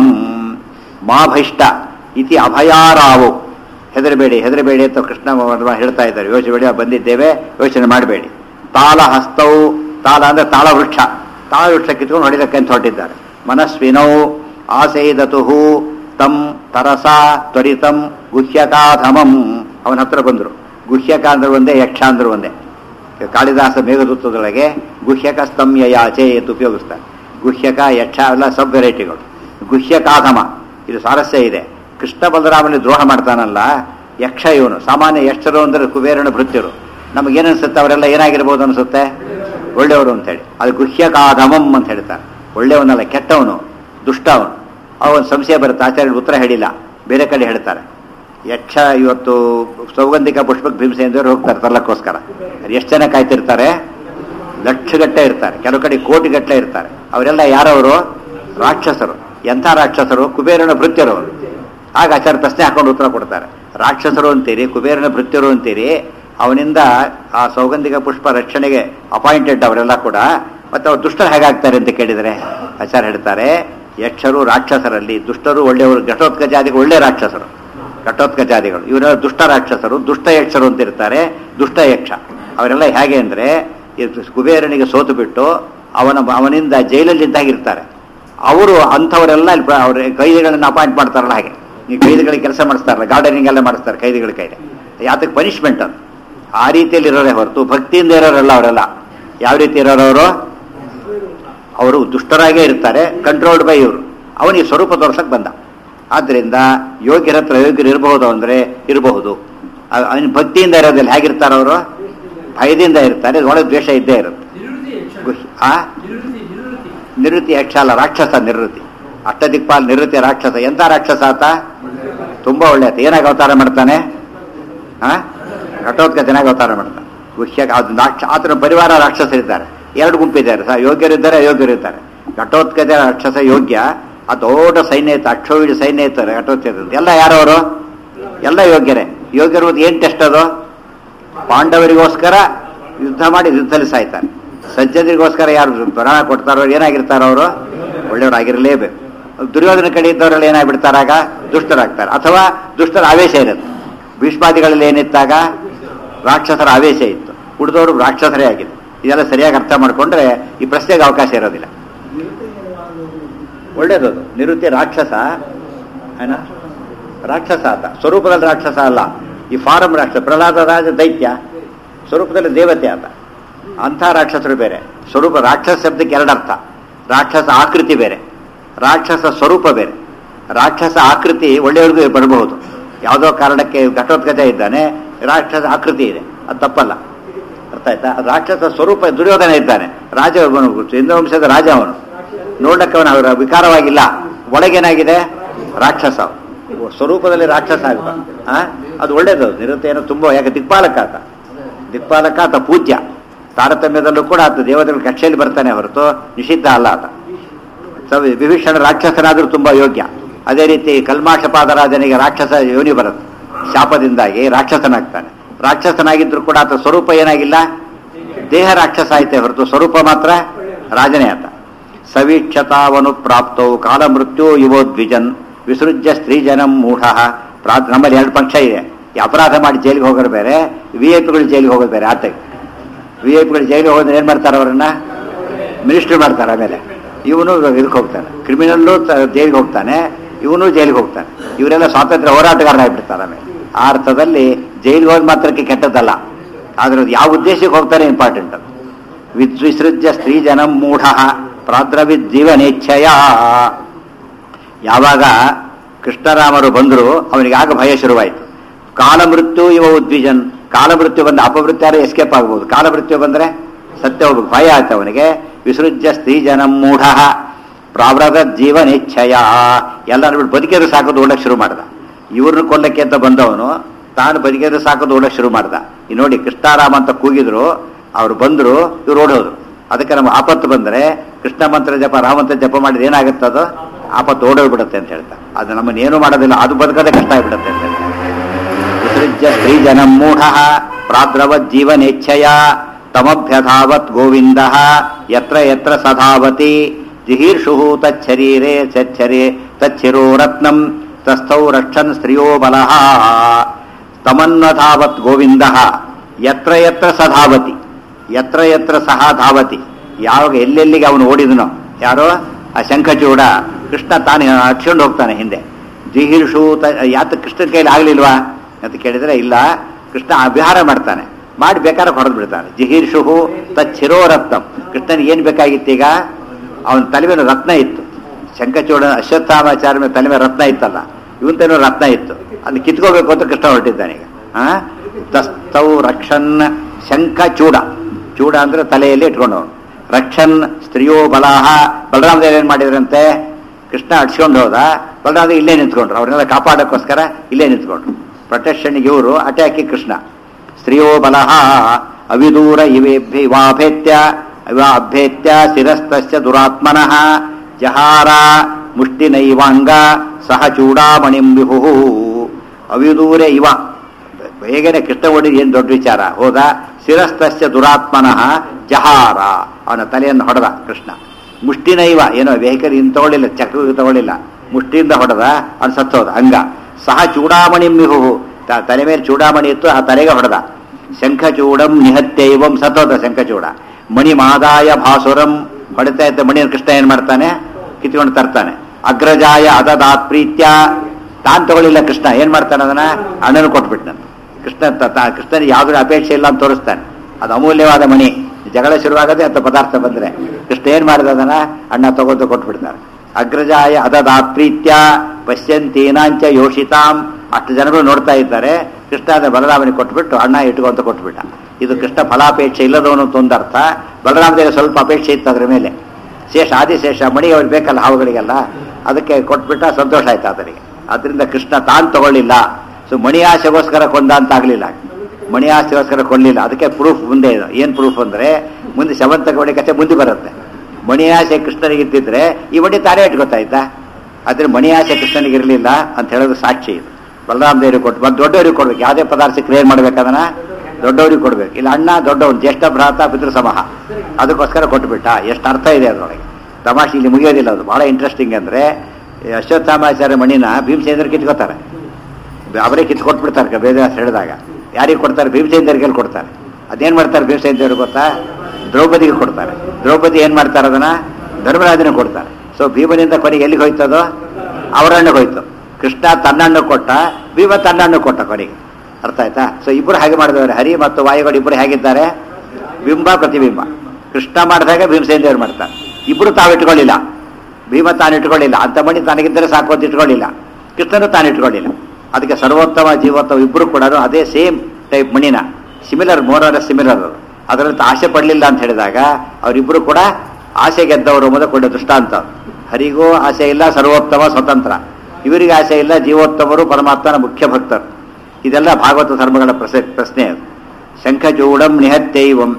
ಮಾ ಭೈಷ್ಟ ಇತಿ ಅಭಯಾರಾವೌ, ಹೆದರಬೇಡಿ ಹೆದರಬೇಡಿ ಅಂತ ಕೃಷ್ಣ ಹೇಳ್ತಾ ಇದ್ದಾರೆ. ಯೋಚನೆ ಬಂದಿದ್ದೇವೆ, ಯೋಚನೆ ಮಾಡಬೇಡಿ. ತಾಲಹಸ್ತೌ, ತಾಲ ಅಂದ್ರೆ ತಾಳವೃಕ್ಷ, ತಾಳವೃಕ್ಷ ಕಿತ್ಕೊಂಡು ಹೊಡಿದಕ್ಕೆ ಅಂತ ಹೊರಟಿದ್ದಾರೆ. ಮನಸ್ವಿನೌ ಆಸೇದತುಃ ತಂ ತರಸಾ ತ್ವರಿತಂ ಗುಹ್ಯಕಾಧಮಂ. ಅವನ ಹತ್ರ ಬಂದರು. ಗುಹ್ಯಕ ಅಂದ್ರೆ ಒಂದೇ, ಯಕ್ಷ ಅಂದ್ರೆ ಒಂದೇ. ಕಾಳಿದಾಸ ಮೇಘದೂತದೊಳಗೆ ಗುಹ್ಯಕ ಸ್ತಮ್ಯ ಯಾಚೆ ಅಂತ ಉಪಯೋಗಿಸ್ತಾರೆ. ಗುಹ್ಯಕ ಯಕ್ಷ ಎಲ್ಲ ಸಬ್ ವೆರೈಟಿಗಳು. ಗುಹ್ಯಕಾಧಮ, ಇದು ಸ್ವಾರಸ್ಯ ಇದೆ. ಕೃಷ್ಣ ಬಲರಾಮನಲ್ಲಿ ದ್ರೋಹ ಮಾಡ್ತಾನಲ್ಲ ಯಕ್ಷ, ಇವನು ಸಾಮಾನ್ಯ ಯಕ್ಷರು ಅಂದ್ರೆ ಕುಬೇರನ ಭೃತ್ಯರು. ನಮಗೇನನ್ಸುತ್ತೆ ಅವರೆಲ್ಲ ಏನಾಗಿರ್ಬೋದು ಅನ್ಸುತ್ತೆ? ಒಳ್ಳೆಯವರು ಅಂತೇಳಿ. ಅದು ಗುಹ್ಯಕಾಧಮಂ ಅಂತ ಹೇಳ್ತಾರೆ. ಒಳ್ಳೆಯವನಲ್ಲ, ಕೆಟ್ಟವನು, ದುಷ್ಟ ಅವನು. ಅವನು ಸಂಶಯ ಬರುತ್ತೆ, ಆಚಾರ್ಯರು ಉತ್ತರ ಹೇಳಿಲ್ಲ, ಬೇರೆ ಕಡೆ ಹೇಳ್ತಾರೆ. ಯಕ್ಷ ಇವತ್ತು ಸೌಗಂಧಿಕ ಪುಷ್ಪಕ್ಕೆ ಭೀಮಸೇನರು ಹೋಗ್ತಾರೆ ತರ್ಲಕ್ಕೋಸ್ಕರ. ಎಷ್ಟು ಜನ ಕಾಯ್ತಿರ್ತಾರೆ? ಲಕ್ಷಗಟ್ಟಲೆ ಇರ್ತಾರೆ, ಕೆಲವು ಕಡೆ ಕೋಟಿಗಟ್ಟಲೆ ಇರ್ತಾರೆ. ಅವರೆಲ್ಲ ಯಾರವರು? ರಾಕ್ಷಸರು. ಎಂಥ ರಾಕ್ಷಸರು? ಕುಬೇರನ ಭೃತ್ಯರವರು. ಆಗ ಆಚಾರ್ಯ ಪ್ರಶ್ನೆ ಹಾಕೊಂಡು ಉತ್ತರ ಕೊಡ್ತಾರೆ. ರಾಕ್ಷಸರು ಅಂತೀರಿ, ಕುಬೇರನ ಭೃತ್ಯರು ಅಂತೀರಿ, ಅವನಿಂದ ಆ ಸೌಗಂಧಿಕ ಪುಷ್ಪ ರಕ್ಷಣೆಗೆ ಅಪಾಯಿಂಟೆಡ್ ಅವರೆಲ್ಲ ಕೂಡ, ಮತ್ತೆ ಅವ್ರು ದುಷ್ಟರು ಹೇಗಾಗ್ತಾರೆ ಅಂತ ಕೇಳಿದರೆ ಆಚಾರ್ಯ ಹೇಳ್ತಾರೆ, ಯಕ್ಷರು ರಾಕ್ಷಸರಲ್ಲಿ ದುಷ್ಟರು, ಒಳ್ಳೆಯವರು. ಘಟೋತ್ಕಜಾದಿಗಳು ಒಳ್ಳೆ ರಾಕ್ಷಸರು, ಘಟೋತ್ಕಜಾದಿಗಳು ಇವರೆಲ್ಲ ದುಷ್ಟ ರಾಕ್ಷಸರು. ದುಷ್ಟ ಯಕ್ಷರು ಅಂತ ಇರ್ತಾರೆ, ದುಷ್ಟ ಯಕ್ಷ. ಅವರೆಲ್ಲ ಹೇಗೆ ಅಂದರೆ ಕುಬೇರನಿಗೆ ಸೋತು ಬಿಟ್ಟು ಅವನಿಂದ ಜೈಲಲ್ಲಿದ್ದಾಗಿರ್ತಾರೆ. ಅವರು ಅಂಥವರೆಲ್ಲ ಅವ್ರ ಕೈದಿಗಳನ್ನು ಅಪಾಯಿಂಟ್ ಮಾಡ್ತಾರಲ್ಲ, ಹಾಗೆ ಈ ಕೈದಿಗಳಿಗೆ ಕೆಲಸ ಮಾಡಿಸ್ತಾರಲ್ಲ, ಗಾರ್ಡನಿಂಗ್ ಎಲ್ಲ ಮಾಡಿಸ್ತಾರೆ ಕೈದಿಗಳ ಕೈಲಿ. ಯಾತಕ್ಕೆ? ಪನಿಷ್ಮೆಂಟ್ ಅದು. ಆ ರೀತಿಯಲ್ಲಿ ಇರೋರೇ ಹೊರತು ಭಕ್ತಿಯಿಂದ ಇರೋರಲ್ಲ ಅವರೆಲ್ಲ. ಯಾವ ರೀತಿ ಇರೋರವರು? ಅವರು ದುಷ್ಟರಾಗೇ ಇರ್ತಾರೆ, ಕಂಟ್ರೋಲ್ಡ್ ಬೈ ಇವರು. ಅವನಿಗೆ ಸ್ವರೂಪ ತೋರ್ಸಕ್ ಬಂದ. ಆದ್ದರಿಂದ ಯೋಗ್ಯರ ಹತ್ರ ಯೋಗ್ಯರು ಇರಬಹುದು ಅಂದರೆ ಇರಬಹುದು. ಅವನ ಭಕ್ತಿಯಿಂದ ಇರೋದಿಲ್ಲ. ಹೇಗಿರ್ತಾರೆ ಅವರು? ಭಯದಿಂದ ಇರ್ತಾರೆ, ಒಳಗೆ ದ್ವೇಷ ಇದ್ದೇ ಇರುತ್ತೆ. ನಿವೃತ್ತಿ ಯಕ್ಷ ಅಲ್ಲ, ರಾಕ್ಷಸ ನಿವೃತ್ತಿ. ಅಷ್ಟದಿಕ್ಪಾಲ್ ನಿವೃತ್ತಿ ರಾಕ್ಷಸ. ಎಂಥ ರಾಕ್ಷಸ ಆತ? ತುಂಬಾ ಒಳ್ಳೆ ಆತ. ಏನಾಗಿ ಅವತಾರ ಮಾಡ್ತಾನೆ? ಘಟೋತ್ಕಚನಾಗಿ ಅವತಾರ ಮಾಡ್ತಾನೆ. ಗುಹ್ಯ ಆತನ ಪರಿವಾರ ರಾಕ್ಷಸರಿದ್ದಾರೆ. ಎರಡು ಗುಂಪಿದ್ದಾರೆ, ಯೋಗ್ಯರಿದ್ದಾರೆ ಅಯೋಗ್ಯರಿದ್ದಾರೆ. ಘಟೋತ್ಕಚ ರಾಕ್ಷಸ ಯೋಗ್ಯ, ಆ ದೊಡ್ಡ ಸೈನ್ಯ ಇತ್ತು, ಅಕ್ಷೋಹಿಡಿ ಸೈನ್ಯ ಇರ್ತಾರೆ ಘಟೋತ್ಕಚ. ಎಲ್ಲ ಯಾರವರು? ಎಲ್ಲ ಯೋಗ್ಯರೇ. ಯೋಗ್ಯರು ಏನ್ ಟೆಸ್ಟ್ ಅದು? ಪಾಂಡವರಿಗೋಸ್ಕರ ಯುದ್ಧ ಮಾಡಿ ಯುದ್ಧದಲ್ಲಿ ಸಾಯ್ತಾರೆ. ಸಜ್ಜನರಿಗೋಸ್ಕರ ಯಾರು ಪ್ರಾಣ ಕೊಡ್ತಾರೋ ಏನಾಗಿರ್ತಾರೋ ಅವರು ಒಳ್ಳೆಯವರಾಗಿರಲೇಬೇಕು. ದುರ್ಯೋಧನ ಕಡೆ ಇದ್ದವರೆಲ್ಲ ಏನಾಗ್ಬಿಡ್ತಾರಾಗ? ದುಷ್ಟರಾಗ್ತಾರೆ. ಅಥವಾ ದುಷ್ಟರ ಆವೇಶ ಇರುತ್ತೆ. ಭೀಷ್ಮಾದಿಗಳಲ್ಲಿ ಏನಿತ್ತಾಗ ರಾಕ್ಷಸರ ಆವೇಶ ಇತ್ತು, ಉಳಿದವರು ರಾಕ್ಷಸರೇ ಆಗಿದೆ. ಇದೆಲ್ಲ ಸರಿಯಾಗಿ ಅರ್ಥ ಮಾಡಿಕೊಂಡ್ರೆ ಈ ಪ್ರಶ್ನೆಗೆ ಅವಕಾಶ ಇರೋದಿಲ್ಲ. ಒಳ್ಳೇದದು. ನಿವೃತ್ತಿ ರಾಕ್ಷಸ ಏನ? ರಾಕ್ಷಸ ಆತ, ಸ್ವರೂಪದಲ್ಲಿ ರಾಕ್ಷಸ ಅಲ್ಲ. ಈ ಫಾರಂ ರಾಕ್ಷಸ. ಪ್ರಹ್ಲಾದ ರಾಜ ದೈತ್ಯ, ಸ್ವರೂಪದಲ್ಲಿ ದೇವತೆ ಆತ. ಅಂಥ ರಾಕ್ಷಸರು ಬೇರೆ. ಸ್ವರೂಪ ರಾಕ್ಷಸ ಶಬ್ದಕ್ಕೆ ಎರಡರ್ಥ. ರಾಕ್ಷಸ ಆಕೃತಿ ಬೇರೆ, ರಾಕ್ಷಸ ಸ್ವರೂಪ ಬೇರೆ. ರಾಕ್ಷಸ ಆಕೃತಿ ಒಳ್ಳೆಯವ್ರಿಗೂ ಬರಬಹುದು. ಯಾವುದೋ ಕಾರಣಕ್ಕೆ ಘಟೋತ್ಕಚ ಇದ್ದಾನೆ, ರಾಕ್ಷಸ ಆಕೃತಿ ಇದೆ, ಅದು ತಪ್ಪಲ್ಲ. ಅರ್ಥ ಆಯ್ತಾ? ರಾಕ್ಷಸ ಸ್ವರೂಪ ದುರ್ಯೋಧನ ಇದ್ದಾನೆ, ರಾಜ, ಇಂದ್ರವಂಶದ ರಾಜ. ಅವನು ನೋಡಕ್ಕೆ ಅವನ ವಿಕಾರವಾಗಿಲ್ಲ, ಒಳಗೇನಾಗಿದೆ? ರಾಕ್ಷಸ. ಸ್ವರೂಪದಲ್ಲಿ ರಾಕ್ಷಸ ಆಗುವ ಅದು ಒಳ್ಳೇದು. ನಿವೃತ್ತೇನೋ ತುಂಬ. ಯಾಕೆ? ದಿಕ್ಪಾಲಕ ಆತ ಪೂಜ್ಯ. ತಾರತಮ್ಯದಲ್ಲೂ ಕೂಡ ಆತ ದೇವತೆಗಳ ಕಕ್ಷೆಯಲ್ಲಿ ಬರ್ತಾನೆ ಹೊರತು ನಿಷಿದ್ಧ ಅಲ್ಲ ಆತ. ವಿಭೀಷಣ ರಾಕ್ಷಸನಾದ್ರೂ ತುಂಬಾ ಯೋಗ್ಯ. ಅದೇ ರೀತಿ ಕಲ್ಮಾಷಪಾದರಾಜನಿಗೆ ರಾಕ್ಷಸ ಯೋನಿ ಬರುತ್ತೆ, ಶಾಪದಿಂದಾಗಿ ರಾಕ್ಷಸನಾಗ್ತಾನೆ. ರಾಕ್ಷಸನಾಗಿದ್ರು ಕೂಡ ಆತ ಸ್ವರೂಪ ಏನಾಗಿಲ್ಲ, ದೇಹ ರಾಕ್ಷಸ ಆಯ್ತೆ ಹೊರತು ಸ್ವರೂಪ ಮಾತ್ರ ರಾಜನೇ ಆತ. ಸವೀಕ್ಷತಾವನು ಪ್ರಾಪ್ತೌ ಕಾಲಮೃತ್ಯು ಯುವೋದ್ವಿಜನ್ ವಿಸೃಜ್ಯ ಸ್ತ್ರೀಜನಂ ಮೂಢ. ನಮ್ಮಲ್ಲಿ ಎರಡು ಪಕ್ಷ ಇದೆ. ಈ ಅಪರಾಧ ಮಾಡಿ ಜೈಲಿಗೆ ಹೋಗೋರು ಬೇರೆ, ವಿ ಐ ಪಿಗಳು ಜೈಲಿಗೆ ಹೋಗೋದು ಬೇರೆ. ಆತ ವಿ ಐ ಪಿಗಳು ಜೈಲಿಗೆ ಹೋಗೋದ್ರೆ ಏನು ಮಾಡ್ತಾರೆ, ಅವರನ್ನ ಮಿನಿಸ್ಟ್ರಿ ಮಾಡ್ತಾರೆ. ಆಮೇಲೆ ಇವನು ಇದಕ್ಕೆ ಹೋಗ್ತಾನೆ, ಕ್ರಿಮಿನಲ್ಲು ಜೈಲಿಗೆ ಹೋಗ್ತಾನೆ, ಇವನು ಜೈಲಿಗೆ ಹೋಗ್ತಾನೆ. ಇವರೆಲ್ಲ ಸ್ವಾತಂತ್ರ್ಯ ಹೋರಾಟಗಾರರಾಗ್ಬಿಡ್ತಾರೆ. ಆಮೇಲೆ ಆ ಅರ್ಥದಲ್ಲಿ ಜೈಲಿಗೆ ಹೋದ ಮಾತ್ರಕ್ಕೆ ಕೆಟ್ಟದ್ದಲ್ಲ, ಆದ್ರೆ ಅದು ಯಾವ ಉದ್ದೇಶಕ್ಕೆ ಹೋಗ್ತಾನೆ ಇಂಪಾರ್ಟೆಂಟ್. ಅದು ವಿಸೃಜ್ಯ ಸ್ತ್ರೀ ಜನಂ ಮೂಢ ಪ್ರಾದ್ರವಿದ್ ಜೀವನೇಚ್ಛಯ. ಯಾವಾಗ ಕೃಷ್ಣರಾಮರು ಬಂದರು ಅವನಿಗೆ ಆಗ ಭಯ ಶುರುವಾಯಿತು. ಕಾಲಮೃತ್ಯು ಇವ ಉದ್ವಿಜನ್, ಕಾಲಮೃತ್ಯು ಬಂದ ಅಪಮೃತ್ಯಾರ ಎಸ್ಕೇಪ್ ಆಗ್ಬೋದು, ಕಾಲಮೃತ್ಯು ಬಂದರೆ ಸತ್ಯ ಹೋಗ್ಬೇಕು, ಭಯ ಆಯ್ತು ಅವನಿಗೆ. ವಿಸೃಜ್ಯ ಸ್ತ್ರೀ ಜನಂ ಮೂಢ ಪ್ರಾವ್ರದ ಜೀವನೇಚ್ಛಯ. ಎಲ್ಲರೂ ಬಿಟ್ಟು ಬದುಕಿದ್ರು ಸಾಕೋದು ಓಡಕ್ಕೆ ಶುರು ಮಾಡ್ದ. ಇವ್ರನ್ನ ಕೊಲ್ಲಕ್ಕೆ ಅಂತ ಬಂದವನು ತಾನು ಬದುಕಿದ್ರು ಸಾಕೋದು ಓಡಕ್ಕೆ ಶುರು ಮಾಡ್ದ. ಈ ನೋಡಿ ಕೃಷ್ಣಾರಾಮ ಅಂತ ಕೂಗಿದ್ರು, ಅವ್ರು ಬಂದರು, ಇವ್ರು ಓಡೋದ್ರು. ಅದಕ್ಕೆ ನಮ್ಗೆ ಆಪತ್ತು ಬಂದರೆ ಕೃಷ್ಣ ಮಂತ್ರ ಜಪ ರಾಮಂತ್ರ ಜಪ ಮಾಡಿದ್ರೆ ಏನಾಗುತ್ತೆ, ಅದು ಆಪತ್ತು ಓಡೋಗ್ಬಿಡುತ್ತೆ ಅಂತ ಹೇಳ್ತಾರೆ. ಅದು ನಮ್ಮನ್ನೇನು ಮಾಡೋದಿಲ್ಲ, ಅದು ಬದುಕೋದೇ ಕಷ್ಟ ಆಗಿಬಿಡುತ್ತೆ ಅಂತ ಹೇಳ್ತಾರೆ. ವಿಸೃಜ್ಯ ಸ್ತ್ರೀ ಜನಂ ಮೂಢ ಪ್ರಾದ್ರವತ್ ಜೀವನೇಚ್ಛಯ ತಮಭ್ಯಧಾವತ್ ಗೋವಿಂದ ಯತ್ರ ಯತ್ರ ಸಧಾವತಿ ಜಿಹೀರ್ಷು ತಚ್ಛರೀರೇ ತಚ್ಛಿರೋ ರತ್ನಂ ತಸ್ಥೌ ರಕ್ಷನ್ ಸ್ತ್ರೀಯೋ ಬಲಃ. ತಮನ್ವಧಾವತ್ ಗೋವಿಂದ ಯತ್ರ ಯತ್ರ ಸಧಾವತಿ, ಯತ್ರ ಯತ್ರ ಸಹ ಧಾವತಿ. ಯಾವಾಗ ಎಲ್ಲೆಲ್ಲಿಗೆ ಅವನು ಓಡಿದನೋ, ಯಾರೋ ಆ ಶಂಖಚೂಡ ಕೃಷ್ಣ ತಾನೇ ಹಚ್ಕೊಂಡು ಹೋಗ್ತಾನೆ ಹಿಂದೆ. ಜಿಹೀರ್ಷು ಯಾತ ಕೃಷ್ಣನ ಕೈಲಿ ಆಗ್ಲಿಲ್ವಾ ಅಂತ ಕೇಳಿದ್ರೆ ಇಲ್ಲ, ಕೃಷ್ಣ ವಿಹಾರ ಮಾಡ್ತಾನೆ, ಮಾಡಿ ಬೇಕಾದ್ರೆ ಹೊಡೆದು ಬಿಡ್ತಾನೆ. ಜಿಹೀರ್ಷು ತಚ್ಛಿರೋ ರತ್ನಂ. ಕೃಷ್ಣನಿಗೆ ಏನು ಬೇಕಾಗಿತ್ತೀಗ, ಅವನ ತಲೆ ಮೇಲೆ ರತ್ನ ಇತ್ತು. ಶಂಖಚೂಡ ಅಶ್ವತ್ಥಾಮಾಚಾರ್ಯ ಮೇಲೆ ತಲೆ ಮೇಲೆ ರತ್ನ ಇತ್ತಲ್ಲ, ಇವನ್ ತಲೆ ರತ್ನ ಇತ್ತು, ಅದನ್ನ ಕಿತ್ಕೋಬೇಕು ಅಂತ ಕೃಷ್ಣ ಹೊರಟಿದ್ದಾನೆ ಈಗ. ತಸ್ಥೌ ರಕ್ಷನ್ ಶಂಖಚೂಡ, ಚೂಡ ಅಂದ್ರೆ ತಲೆಯಲ್ಲಿ ಇಟ್ಕೊಂಡವನು. ರಕ್ಷನ್ ಸ್ತ್ರೀಯೋ ಬಲಾಹ. ಬಲರಾಮದೇವ ಏನ್ ಮಾಡಿದ್ರಂತೆ, ಕೃಷ್ಣ ಅಡ್ಸ್ಕೊಂಡು ಹೋದ, ಬಲರಾಮದೇವ ಇಲ್ಲೇ ನಿಂತ್ಕೊಂಡ್ರು, ಅವ್ರನ್ನೆಲ್ಲ ಕಾಪಾಡೋಕ್ಕೋಸ್ಕರ ಇಲ್ಲೇ ನಿಂತ್ಕೊಂಡ್ರು. ಪ್ರೊಟೆಕ್ಷನ್ಗೆ ಇವರು ಅಟ್ಯಾಕಿ ಕೃಷ್ಣ. ಸ್ತ್ರೀಯೋ ಬಲಃ ಅವಿದೂರ ಇವಾಭೇತ್ಯ ಅಭ್ಯೇತ್ಯ ಶಿರಸ್ತಸ್ಯ ದುರಾತ್ಮನಃ ಜಹಾರ ಮುಷ್ಟಿನೈವಾಂಗ ಸಹ ಚೂಡಾಮಣಿಂ ವಿಭು. ಅವಿದೂರೆ ಇವ, ಹೇಗೇನೆ ಕೃಷ್ಣ ಹೊಡಿದ ಏನು ದೊಡ್ಡ ವಿಚಾರ, ಹೋದ. ಶಿರಸ್ತಸ್ಯ ದುರಾತ್ಮನಃ ಜಹಾರ, ಅವನ ತಲೆಯನ್ನು ಹೊಡೆದ ಕೃಷ್ಣ. ಮುಷ್ಟಿನೈವ, ಏನೋ ವೆಹಿಕಲ್ ಇನ್ನು ತಗೊಳ್ಳಿಲ್ಲ, ಚಕ್ರ ತಗೊಳ್ಳಿಲ್ಲ, ಮುಷ್ಟಿಯಿಂದ ಹೊಡೆದ, ಅವನು ಸತ್ತೋದ ಅಂಗ. ಸಹ ಚೂಡಾಮಣಿಂ ವಿಭು, ತಲೆ ಮೇಲೆ ಚೂಡಾಮಣಿ ಇತ್ತು, ಆ ತಲೆಗೆ ಹೊಡೆದ. ಶಂಖಚೂಡಂ ನಿಹತ್ಯೈವಂ, ಸತ್ತೋದ ಶಂಖಚೂಡ. ಮಣಿ ಮಾದಾಯ ಭಾಸುರಂ, ಹೊಡಿತಾ ಇದ್ದ ಮಣಿಯನ್ನು ಕೃಷ್ಣ ಏನ್ ಮಾಡ್ತಾನೆ, ಕಿತ್ಕೊಂಡು ತರ್ತಾನೆ. ಅಗ್ರಜಾಯ ಅದದಾತ್ ಪ್ರೀತ್ಯ, ತಾನು ತಗೊಳ್ಳಿಲ್ಲ ಕೃಷ್ಣ, ಏನ್ ಮಾಡ್ತಾನೆ, ಅದನ್ನ ಅಣ್ಣನ ಕೊಟ್ಬಿಟ್ನಂತ. ಕೃಷ್ಣನಿಗೆ ಯಾವುದೇ ಅಪೇಕ್ಷೆ ಇಲ್ಲ ಅಂತ ತೋರಿಸ್ತಾನೆ. ಅದು ಅಮೂಲ್ಯವಾದ ಮಣಿ. ಜಗಳ ಶುರುವಾಗದೆ ಅಂತ ಪದಾರ್ಥ ಬಂದ್ರೆ ಕೃಷ್ಣ ಏನ್ ಮಾಡಿದ, ಅದನ್ನ ಅಣ್ಣ ತಗೊಂಡು ಕೊಟ್ಬಿಡ್ತಾನೆ. ಅಗ್ರಜಾಯ ಅದದಾತ್ ಪ್ರೀತ್ಯ ಪಶ್ಯಂತೀನಾಂಚ ಯೋಷಿತಾಂ. ಅಷ್ಟು ಜನಗಳು ನೋಡ್ತಾ ಇದ್ದಾರೆ. ಕೃಷ್ಣ ಅದನ್ನ ಬಲರಾಮನಿಗೆ ಕೊಟ್ಬಿಟ್ಟು ಅಣ್ಣ ಇಟ್ಕೊಂತ ಕೊಟ್ಬಿಟ್ಟ. ಇದು ಕೃಷ್ಣ ಫಲಾಪೇಕ್ಷೆ ಇಲ್ಲದವನು ಅಂತ ಒಂದರ್ಥ. ಬಲರಾಮದೇವ ಸ್ವಲ್ಪ ಅಪೇಕ್ಷೆ ಇತ್ತು ಅದ್ರ ಮೇಲೆ. ಶೇಷ ಆದಿಶೇಷ ಮಣಿ ಅವ್ರಿಗೆ ಬೇಕಲ್ಲ ಹಾವುಗಳಿಗೆಲ್ಲ, ಅದಕ್ಕೆ ಕೊಟ್ಬಿಟ್ಟ, ಸಂತೋಷ ಆಯ್ತು ಆತನಿಗೆ. ಅದರಿಂದ ಕೃಷ್ಣ ತಾನು ತಗೊಳ್ಳಿಲ್ಲ. ಸೊ ಮಣಿ ಆಸೆಗೋಸ್ಕರ ಕೊಂದ ಅಂತ ಆಗ್ಲಿಲ್ಲ, ಮಣಿ ಆಸೆಗೋಸ್ಕರ ಕೊಳ್ಳಿಲ್ಲ. ಅದಕ್ಕೆ ಪ್ರೂಫ್ ಮುಂದೆ ಇದೆ. ಏನ್ ಪ್ರೂಫ್ ಅಂದ್ರೆ ಮುಂದೆ ಶವಂತಕ ಮಣಿ ಕಥೆ ಮುಂದೆ ಬರುತ್ತೆ. ಮಣಿ ಆಸೆ ಕೃಷ್ಣನಿಗೆ ಇದ್ದಿದ್ರೆ ಈ ಮಣಿ ತಾನೇ ಇಟ್ಕೊತಾಯ್ತಾ. ಆದ್ರೆ ಮಣಿ ಆಸೆ ಕೃಷ್ಣನಿಗೆ ಇರಲಿಲ್ಲ ಅಂತ ಹೇಳೋದು ಸಾಕ್ಷಿ ಇದು. ಬಲರಾಮ ದೇವರಿಗೆ ಕೊಟ್ಟು ಬಂದು ದೊಡ್ಡವರಿಗೆ ಕೊಡ್ಬೇಕು. ಯಾವುದೇ ಪದಾರ್ಥ ಕ್ರಿಯೇಟ್ ಮಾಡ್ಬೇಕದನ್ನ ದೊಡ್ಡವರಿಗೆ ಕೊಡ್ಬೇಕು. ಇಲ್ಲ ಅಣ್ಣ ದೊಡ್ಡವನು, ಜ್ಯೇಷ್ಠ ಭ್ರಾತ ಪಿತೃ ಸಮಹ, ಅದಕ್ಕೋಸ್ಕರ ಕೊಟ್ಟುಬಿಟ್ಟ. ಎಷ್ಟು ಅರ್ಥ ಇದೆ ಅದರೊಳಗೆ. ತಮಾಷೆ ಇಲ್ಲಿ ಮುಗಿಯೋದಿಲ್ಲ. ಅದು ಬಹಳ ಇಂಟ್ರೆಸ್ಟಿಂಗ್ ಅಂದ್ರೆ ಅಶ್ವತ್ಥಾಮಾಚಾರ್ಯ ಮಣಿನ ಭೀಮಸೇಂದ್ರ ಕಿತ್ಕೋತಾರೆ, ಅವರೇ ಕಿತ್ಕೊಟ್ಬಿಡ್ತಾರೆ. ವೇದವ್ಯಾಸ ಹೇಳಿದಾಗ ಯಾರಿಗೆ ಕೊಡ್ತಾರೆ, ಭೀಮಸೇಂದ್ರಿಗೆ ಕೊಡ್ತಾರೆ. ಅದೇನ್ ಮಾಡ್ತಾರೆ ಭೀಮಸೇಂದ್ರಿಗೆ ಗೊತ್ತಾ, ದ್ರೌಪದಿಗೆ ಕೊಡ್ತಾರೆ. ದ್ರೌಪದಿ ಏನ್ ಮಾಡ್ತಾರೆ, ಅದನ್ನ ಧರ್ಮರಾಜನಿಗೆ ಕೊಡ್ತಾರೆ. ಸೊ ಭೀಮನಿಂದ ಕೊನೆಗೆ ಎಲ್ಲಿಗೆ ಹೋಯ್ತದು, ಅವರಣ್ಣಗೆ ಹೋಯ್ತು. ಕೃಷ್ಣ ತನ್ನಣ್ಣು ಕೊಟ್ಟ, ಭೀಮ ತನ್ನಣ್ಣು ಕೊಟ್ಟ ಕೊನೆಗೆ. ಅರ್ಥ ಆಯ್ತಾ. ಸೊ ಇಬ್ಬರು ಹಾಗೆ ಮಾಡಿದವರು, ಹರಿ ಮತ್ತು ವಾಯುಗಳು ಇಬ್ಬರು ಹೇಗಿದ್ದಾರೆ, ಬಿಂಬ ಪ್ರತಿಬಿಂಬ. ಕೃಷ್ಣ ಮಾಡಿದಾಗ ಭೀಮಸೇಂದ್ರವ್ರು ಮಾಡ್ತಾರೆ. ಇಬ್ಬರು ತಾವು ಇಟ್ಕೊಳ್ಳಿಲ್ಲ, ಭೀಮ ತಾನು ಇಟ್ಕೊಳ್ಳಿಲ್ಲ, ಅಂತ ಮಣಿ ತನಗಿದ್ದರೆ ಸಾಕು ಅಂತ ಇಟ್ಕೊಳ್ಳಿಲ್ಲ, ಕೃಷ್ಣನು ತಾನು ಇಟ್ಕೊಳ್ಳಿಲ್ಲ. ಅದಕ್ಕೆ ಸರ್ವೋತ್ತಮ ಜೀವೋತ್ತಮ ಇಬ್ಬರು ಕೂಡ ಅದೇ ಸೇಮ್ ಟೈಪ್ ಮಣಿನ, ಸಿಮಿಲರ್, ಮೋರರ ಸಿಮಿಲರ್. ಅದರಂತ ಆಸೆ ಪಡಲಿಲ್ಲ ಅಂತ ಹೇಳಿದಾಗ ಅವರಿಬ್ಬರು ಕೂಡ ಆಸೆ ಗೆದ್ದವರು ಎಂಬುದು ಕೊಂಡ ದೃಷ್ಟಾಂತ. ಹರಿಗೂ ಆಸೆ ಇಲ್ಲ, ಸರ್ವೋತ್ತಮ ಸ್ವತಂತ್ರ. ಇವರಿಗೆ ಆಸೆ ಇಲ್ಲ, ಜೀವೋತ್ತಮರು ಪರಮಾತ್ಮನ ಮುಖ್ಯ ಭಕ್ತರು. ಇದೆಲ್ಲ ಭಾಗವತ ಧರ್ಮಗಳ ಪ್ರಶ್ನೆ. ಶಂಖಚೂಡಂ ನಿಹತ್ಯೈವಂ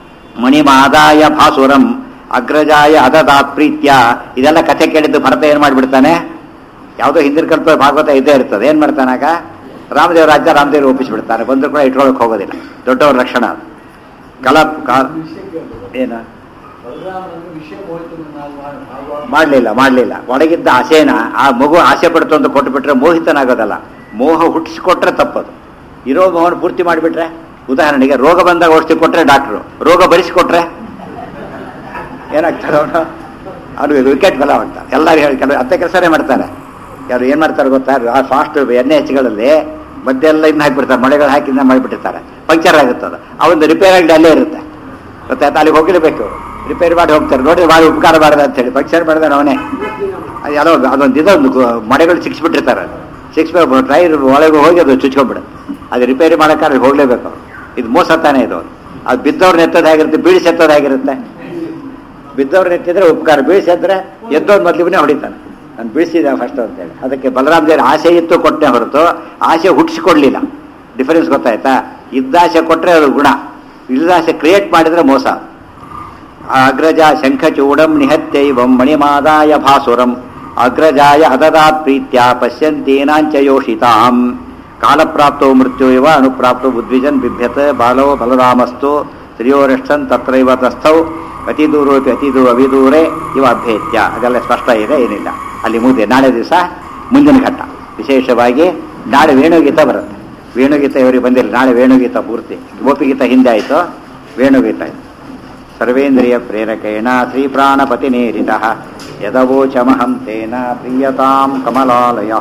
ಮಣಿಮಾದಾಯ ಭಾಸುರಂ ಅಗ್ರಜಾಯ ಅದದಾತ್ ಪ್ರೀತ್ಯ. ಇದೆಲ್ಲ ಕಥೆ ಕೇಳಿದ್ದು ಭರತ ಏನ್ ಮಾಡಿಬಿಡ್ತಾನೆ, ಯಾವುದೋ ಹಿಂದಿನ ಕಲ್ಪ ಭಾಗವತ ಇದ್ದೇ ಇರ್ತದೆ. ಏನ್ ಮಾಡ್ತಾನಾಗ, ರಾಮದೇವ ರಾಜ್ಯ ರಾಮದೇವ್ರು ಒಪ್ಪಿಸ್ಬಿಡ್ತಾನೆ. ಬಂದರೂ ಕೂಡ ಇಟ್ಕೊಳಕ್ ಹೋಗೋದಿಲ್ಲ. ದೊಡ್ಡವ್ರ ಲಕ್ಷಣ ಅದು. ಏನ ಮಾಡಲಿಲ್ಲ ಒಳಗಿದ್ದ ಆಸೆನ ಆ ಮಗು ಆಸೆ ಪಡ್ತು ಅಂತ ಕೊಟ್ಟುಬಿಟ್ರೆ ಮೋಹಿತನಾಗೋದಲ್ಲ, ಮೋಹ ಹುಟ್ಟಿಸ್ಕೊಟ್ರೆ ತಪ್ಪದು. ಇರೋ ಮೋಹನ ಪೂರ್ತಿ ಮಾಡಿಬಿಟ್ರೆ, ಉದಾಹರಣೆಗೆ ರೋಗ ಬಂದಾಗ ಔಷಧಿ ಕೊಟ್ಟರೆ ಡಾಕ್ಟ್ರು, ರೋಗ ಭರಿಸಿಕೊಟ್ರೆ ಏನಾಗ್ತಾರೆ ಅವನು ವಿಕೆಟ್ ಬಲ ಅಂತ ಎಲ್ಲರೂ ಹೇಳಿ ಕೆಲವು ಅಂಥ ಕೆಲಸನೇ ಮಾಡ್ತಾರೆ. ಯಾರು ಏನು ಮಾಡ್ತಾರೆ ಗೊತ್ತಾ, ಆ ಫಾಸ್ಟ್ ಎಣ್ಣೆ ಹೆಚ್ಚುಗಳಲ್ಲಿ ಮದ್ದೆಲ್ಲ ಇನ್ನು ಹಾಕಿಬಿಡ್ತಾರೆ, ಮಳೆಗಳು ಹಾಕಿಂದ ಮಾಡಿಬಿಟ್ಟಿರ್ತಾರೆ, ಪಂಕ್ಚರ್ ಆಗುತ್ತದೆ, ಅವೊಂದು ರಿಪೇರ್ ಆಗಿ ಅಲ್ಲೇ ಇರುತ್ತೆ ಗೊತ್ತಾಯ್ತು, ಅಲ್ಲಿಗೆ ಹೋಗಿರಬೇಕು, ರಿಪೇರಿ ಮಾಡಿ ಹೋಗ್ತಾರೆ, ನೋಡಿ ಭಾಳ ಉಪಕಾರ ಮಾಡಿದೆ ಅಂತೇಳಿ ಪಂಕ್ಚರ್ ಮಾಡಿದಾನೆ ಅವನೇ. ಯಾವುದೋ ಅದೊಂದು ಇದೊಂದು ಮಳೆಗಳು ಸಿಕ್ಸ್ಬಿಟ್ಟಿರ್ತಾರೆ, ಸಿಕ್ಸ್ಬೇಕು ಟೈರ್ ಒಳಗೆ ಹೋಗಿ ಅದು ಚುಚ್ಕೊಂಡ್ಬಿಡುತ್ತೆ, ಅದು ರಿಪೇರಿ ಮಾಡೋಕ್ಕಾದ್ರೆ ಹೋಗಲೇಬೇಕು ಅವರು. ಇದು ಮೋಸ ತಾನೇ ಇದು. ಅದು ಬಿದ್ದವ್ರನ್ನ ಎತ್ತೋದಾಗಿರುತ್ತೆ, ಬೀಳಿಸಿ ಎತ್ತೋದಾಗಿರುತ್ತೆ. ಬಿದ್ದವ್ರನ್ನ ಎತ್ತಿದ್ರೆ ಉಪಕಾರ, ಬೀಳಿಸಿದ್ರೆ ಎದ್ದೋದು ಮೊದಲಿಗೆ ಹೊಡಿತಾನೆ, ನಾನು ಬೀಳಿಸಿದೆ ಫಸ್ಟ್ ಅಂತೇಳಿ. ಅದಕ್ಕೆ ಬಲರಾಮ್ ದೇವ್ರ ಆಸೆ ಇತ್ತು ಕೊಟ್ಟೆ ಹೊರತು ಆಸೆ ಹುಟ್ಟಿಸ್ಕೊಡ್ಲಿಲ್ಲ. ಡಿಫರೆನ್ಸ್ ಗೊತ್ತಾಯ್ತಾ? ಇದ್ದಾಸೆ ಕೊಟ್ಟರೆ ಅದು ಗುಣ, ಇಲ್ಲದಾಸೆ ಕ್ರಿಯೇಟ್ ಮಾಡಿದ್ರೆ ಮೋಸ. ಅಗ್ರಜ ಶಂಖಚೂಡಂ ನಿಹತ್ಯೈವಂ ಮಣಿಮಾದಾಯ ಭಾಸುರಂ ಅಗ್ರಜಾಯ ಅದದಾತ್ ಪ್ರೀತ್ಯ ಪಶ್ಯಂತೇನಾಂಚ ಯೋಷಿತಾಂ ಕಾಲಪ್ರಾಪ್ತೋ ಮೃತ್ಯು ಇವ ಅನುಪ್ರಾಪ್ತೋ ಬುದ್ವಿಜನ್ ಬಿಭ್ಯತ ಬಾಲೋ ಬಲರಾಮಸ್ತು ಶ್ರಿಯೋರಷ್ಟನ್ ತತ್ರೈವ ತಸ್ಥೌ ಅತಿ ದೂರೋಪಿ ಅವಿದೂರೇ ಇವ ಅಭ್ಯೇತ್ಯ. ಅದೆಲ್ಲ ಸ್ಪಷ್ಟ ಇದೆ, ಏನಿಲ್ಲ ಅಲ್ಲಿ ಮುಗಿದೆ. ನಾಳೆ ದಿವಸ ಮುಂದಿನ ಘಟ್ಟ ವಿಶೇಷವಾಗಿ ನಾಳೆ ವೇಣುಗೀತ ಬರುತ್ತೆ. ವೇಣುಗೀತ ಇವರಿಗೆ ಬಂದಿಲ್ಲ, ನಾಳೆ ವೇಣುಗೀತ ಪೂರ್ತಿ. ಗೋಪಿಗೀತ ಹಿಂದೆ ಆಯಿತು, ವೇಣುಗೀತ ಆಯಿತು. ಸರ್ವೇಂದ್ರಿಯ ಪ್ರೇರಕೇಣ ಶ್ರೀ ಪ್ರಾಣಪತಿನೇರಿತ ಯದವೋಚಮಹಂ ತೇನ ಪ್ರಿಯತಾಂ ಕಮಲಾಲಯ.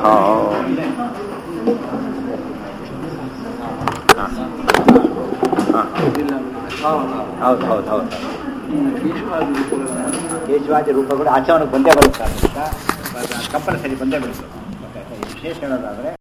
ಹೌದು ಹೌದು ಹೌದು, ಕೇಶವಾದಿ ರೂಪ ಕೂಡ ಆಚರಣೆಗೆ ಬಂದೇ ಬರುತ್ತೆ, ಕಂಪಲ್ಸರಿ ಬಂದೇ ಬರುತ್ತೆ. ವಿಶೇಷ ಹೇಳೋದಾದರೆ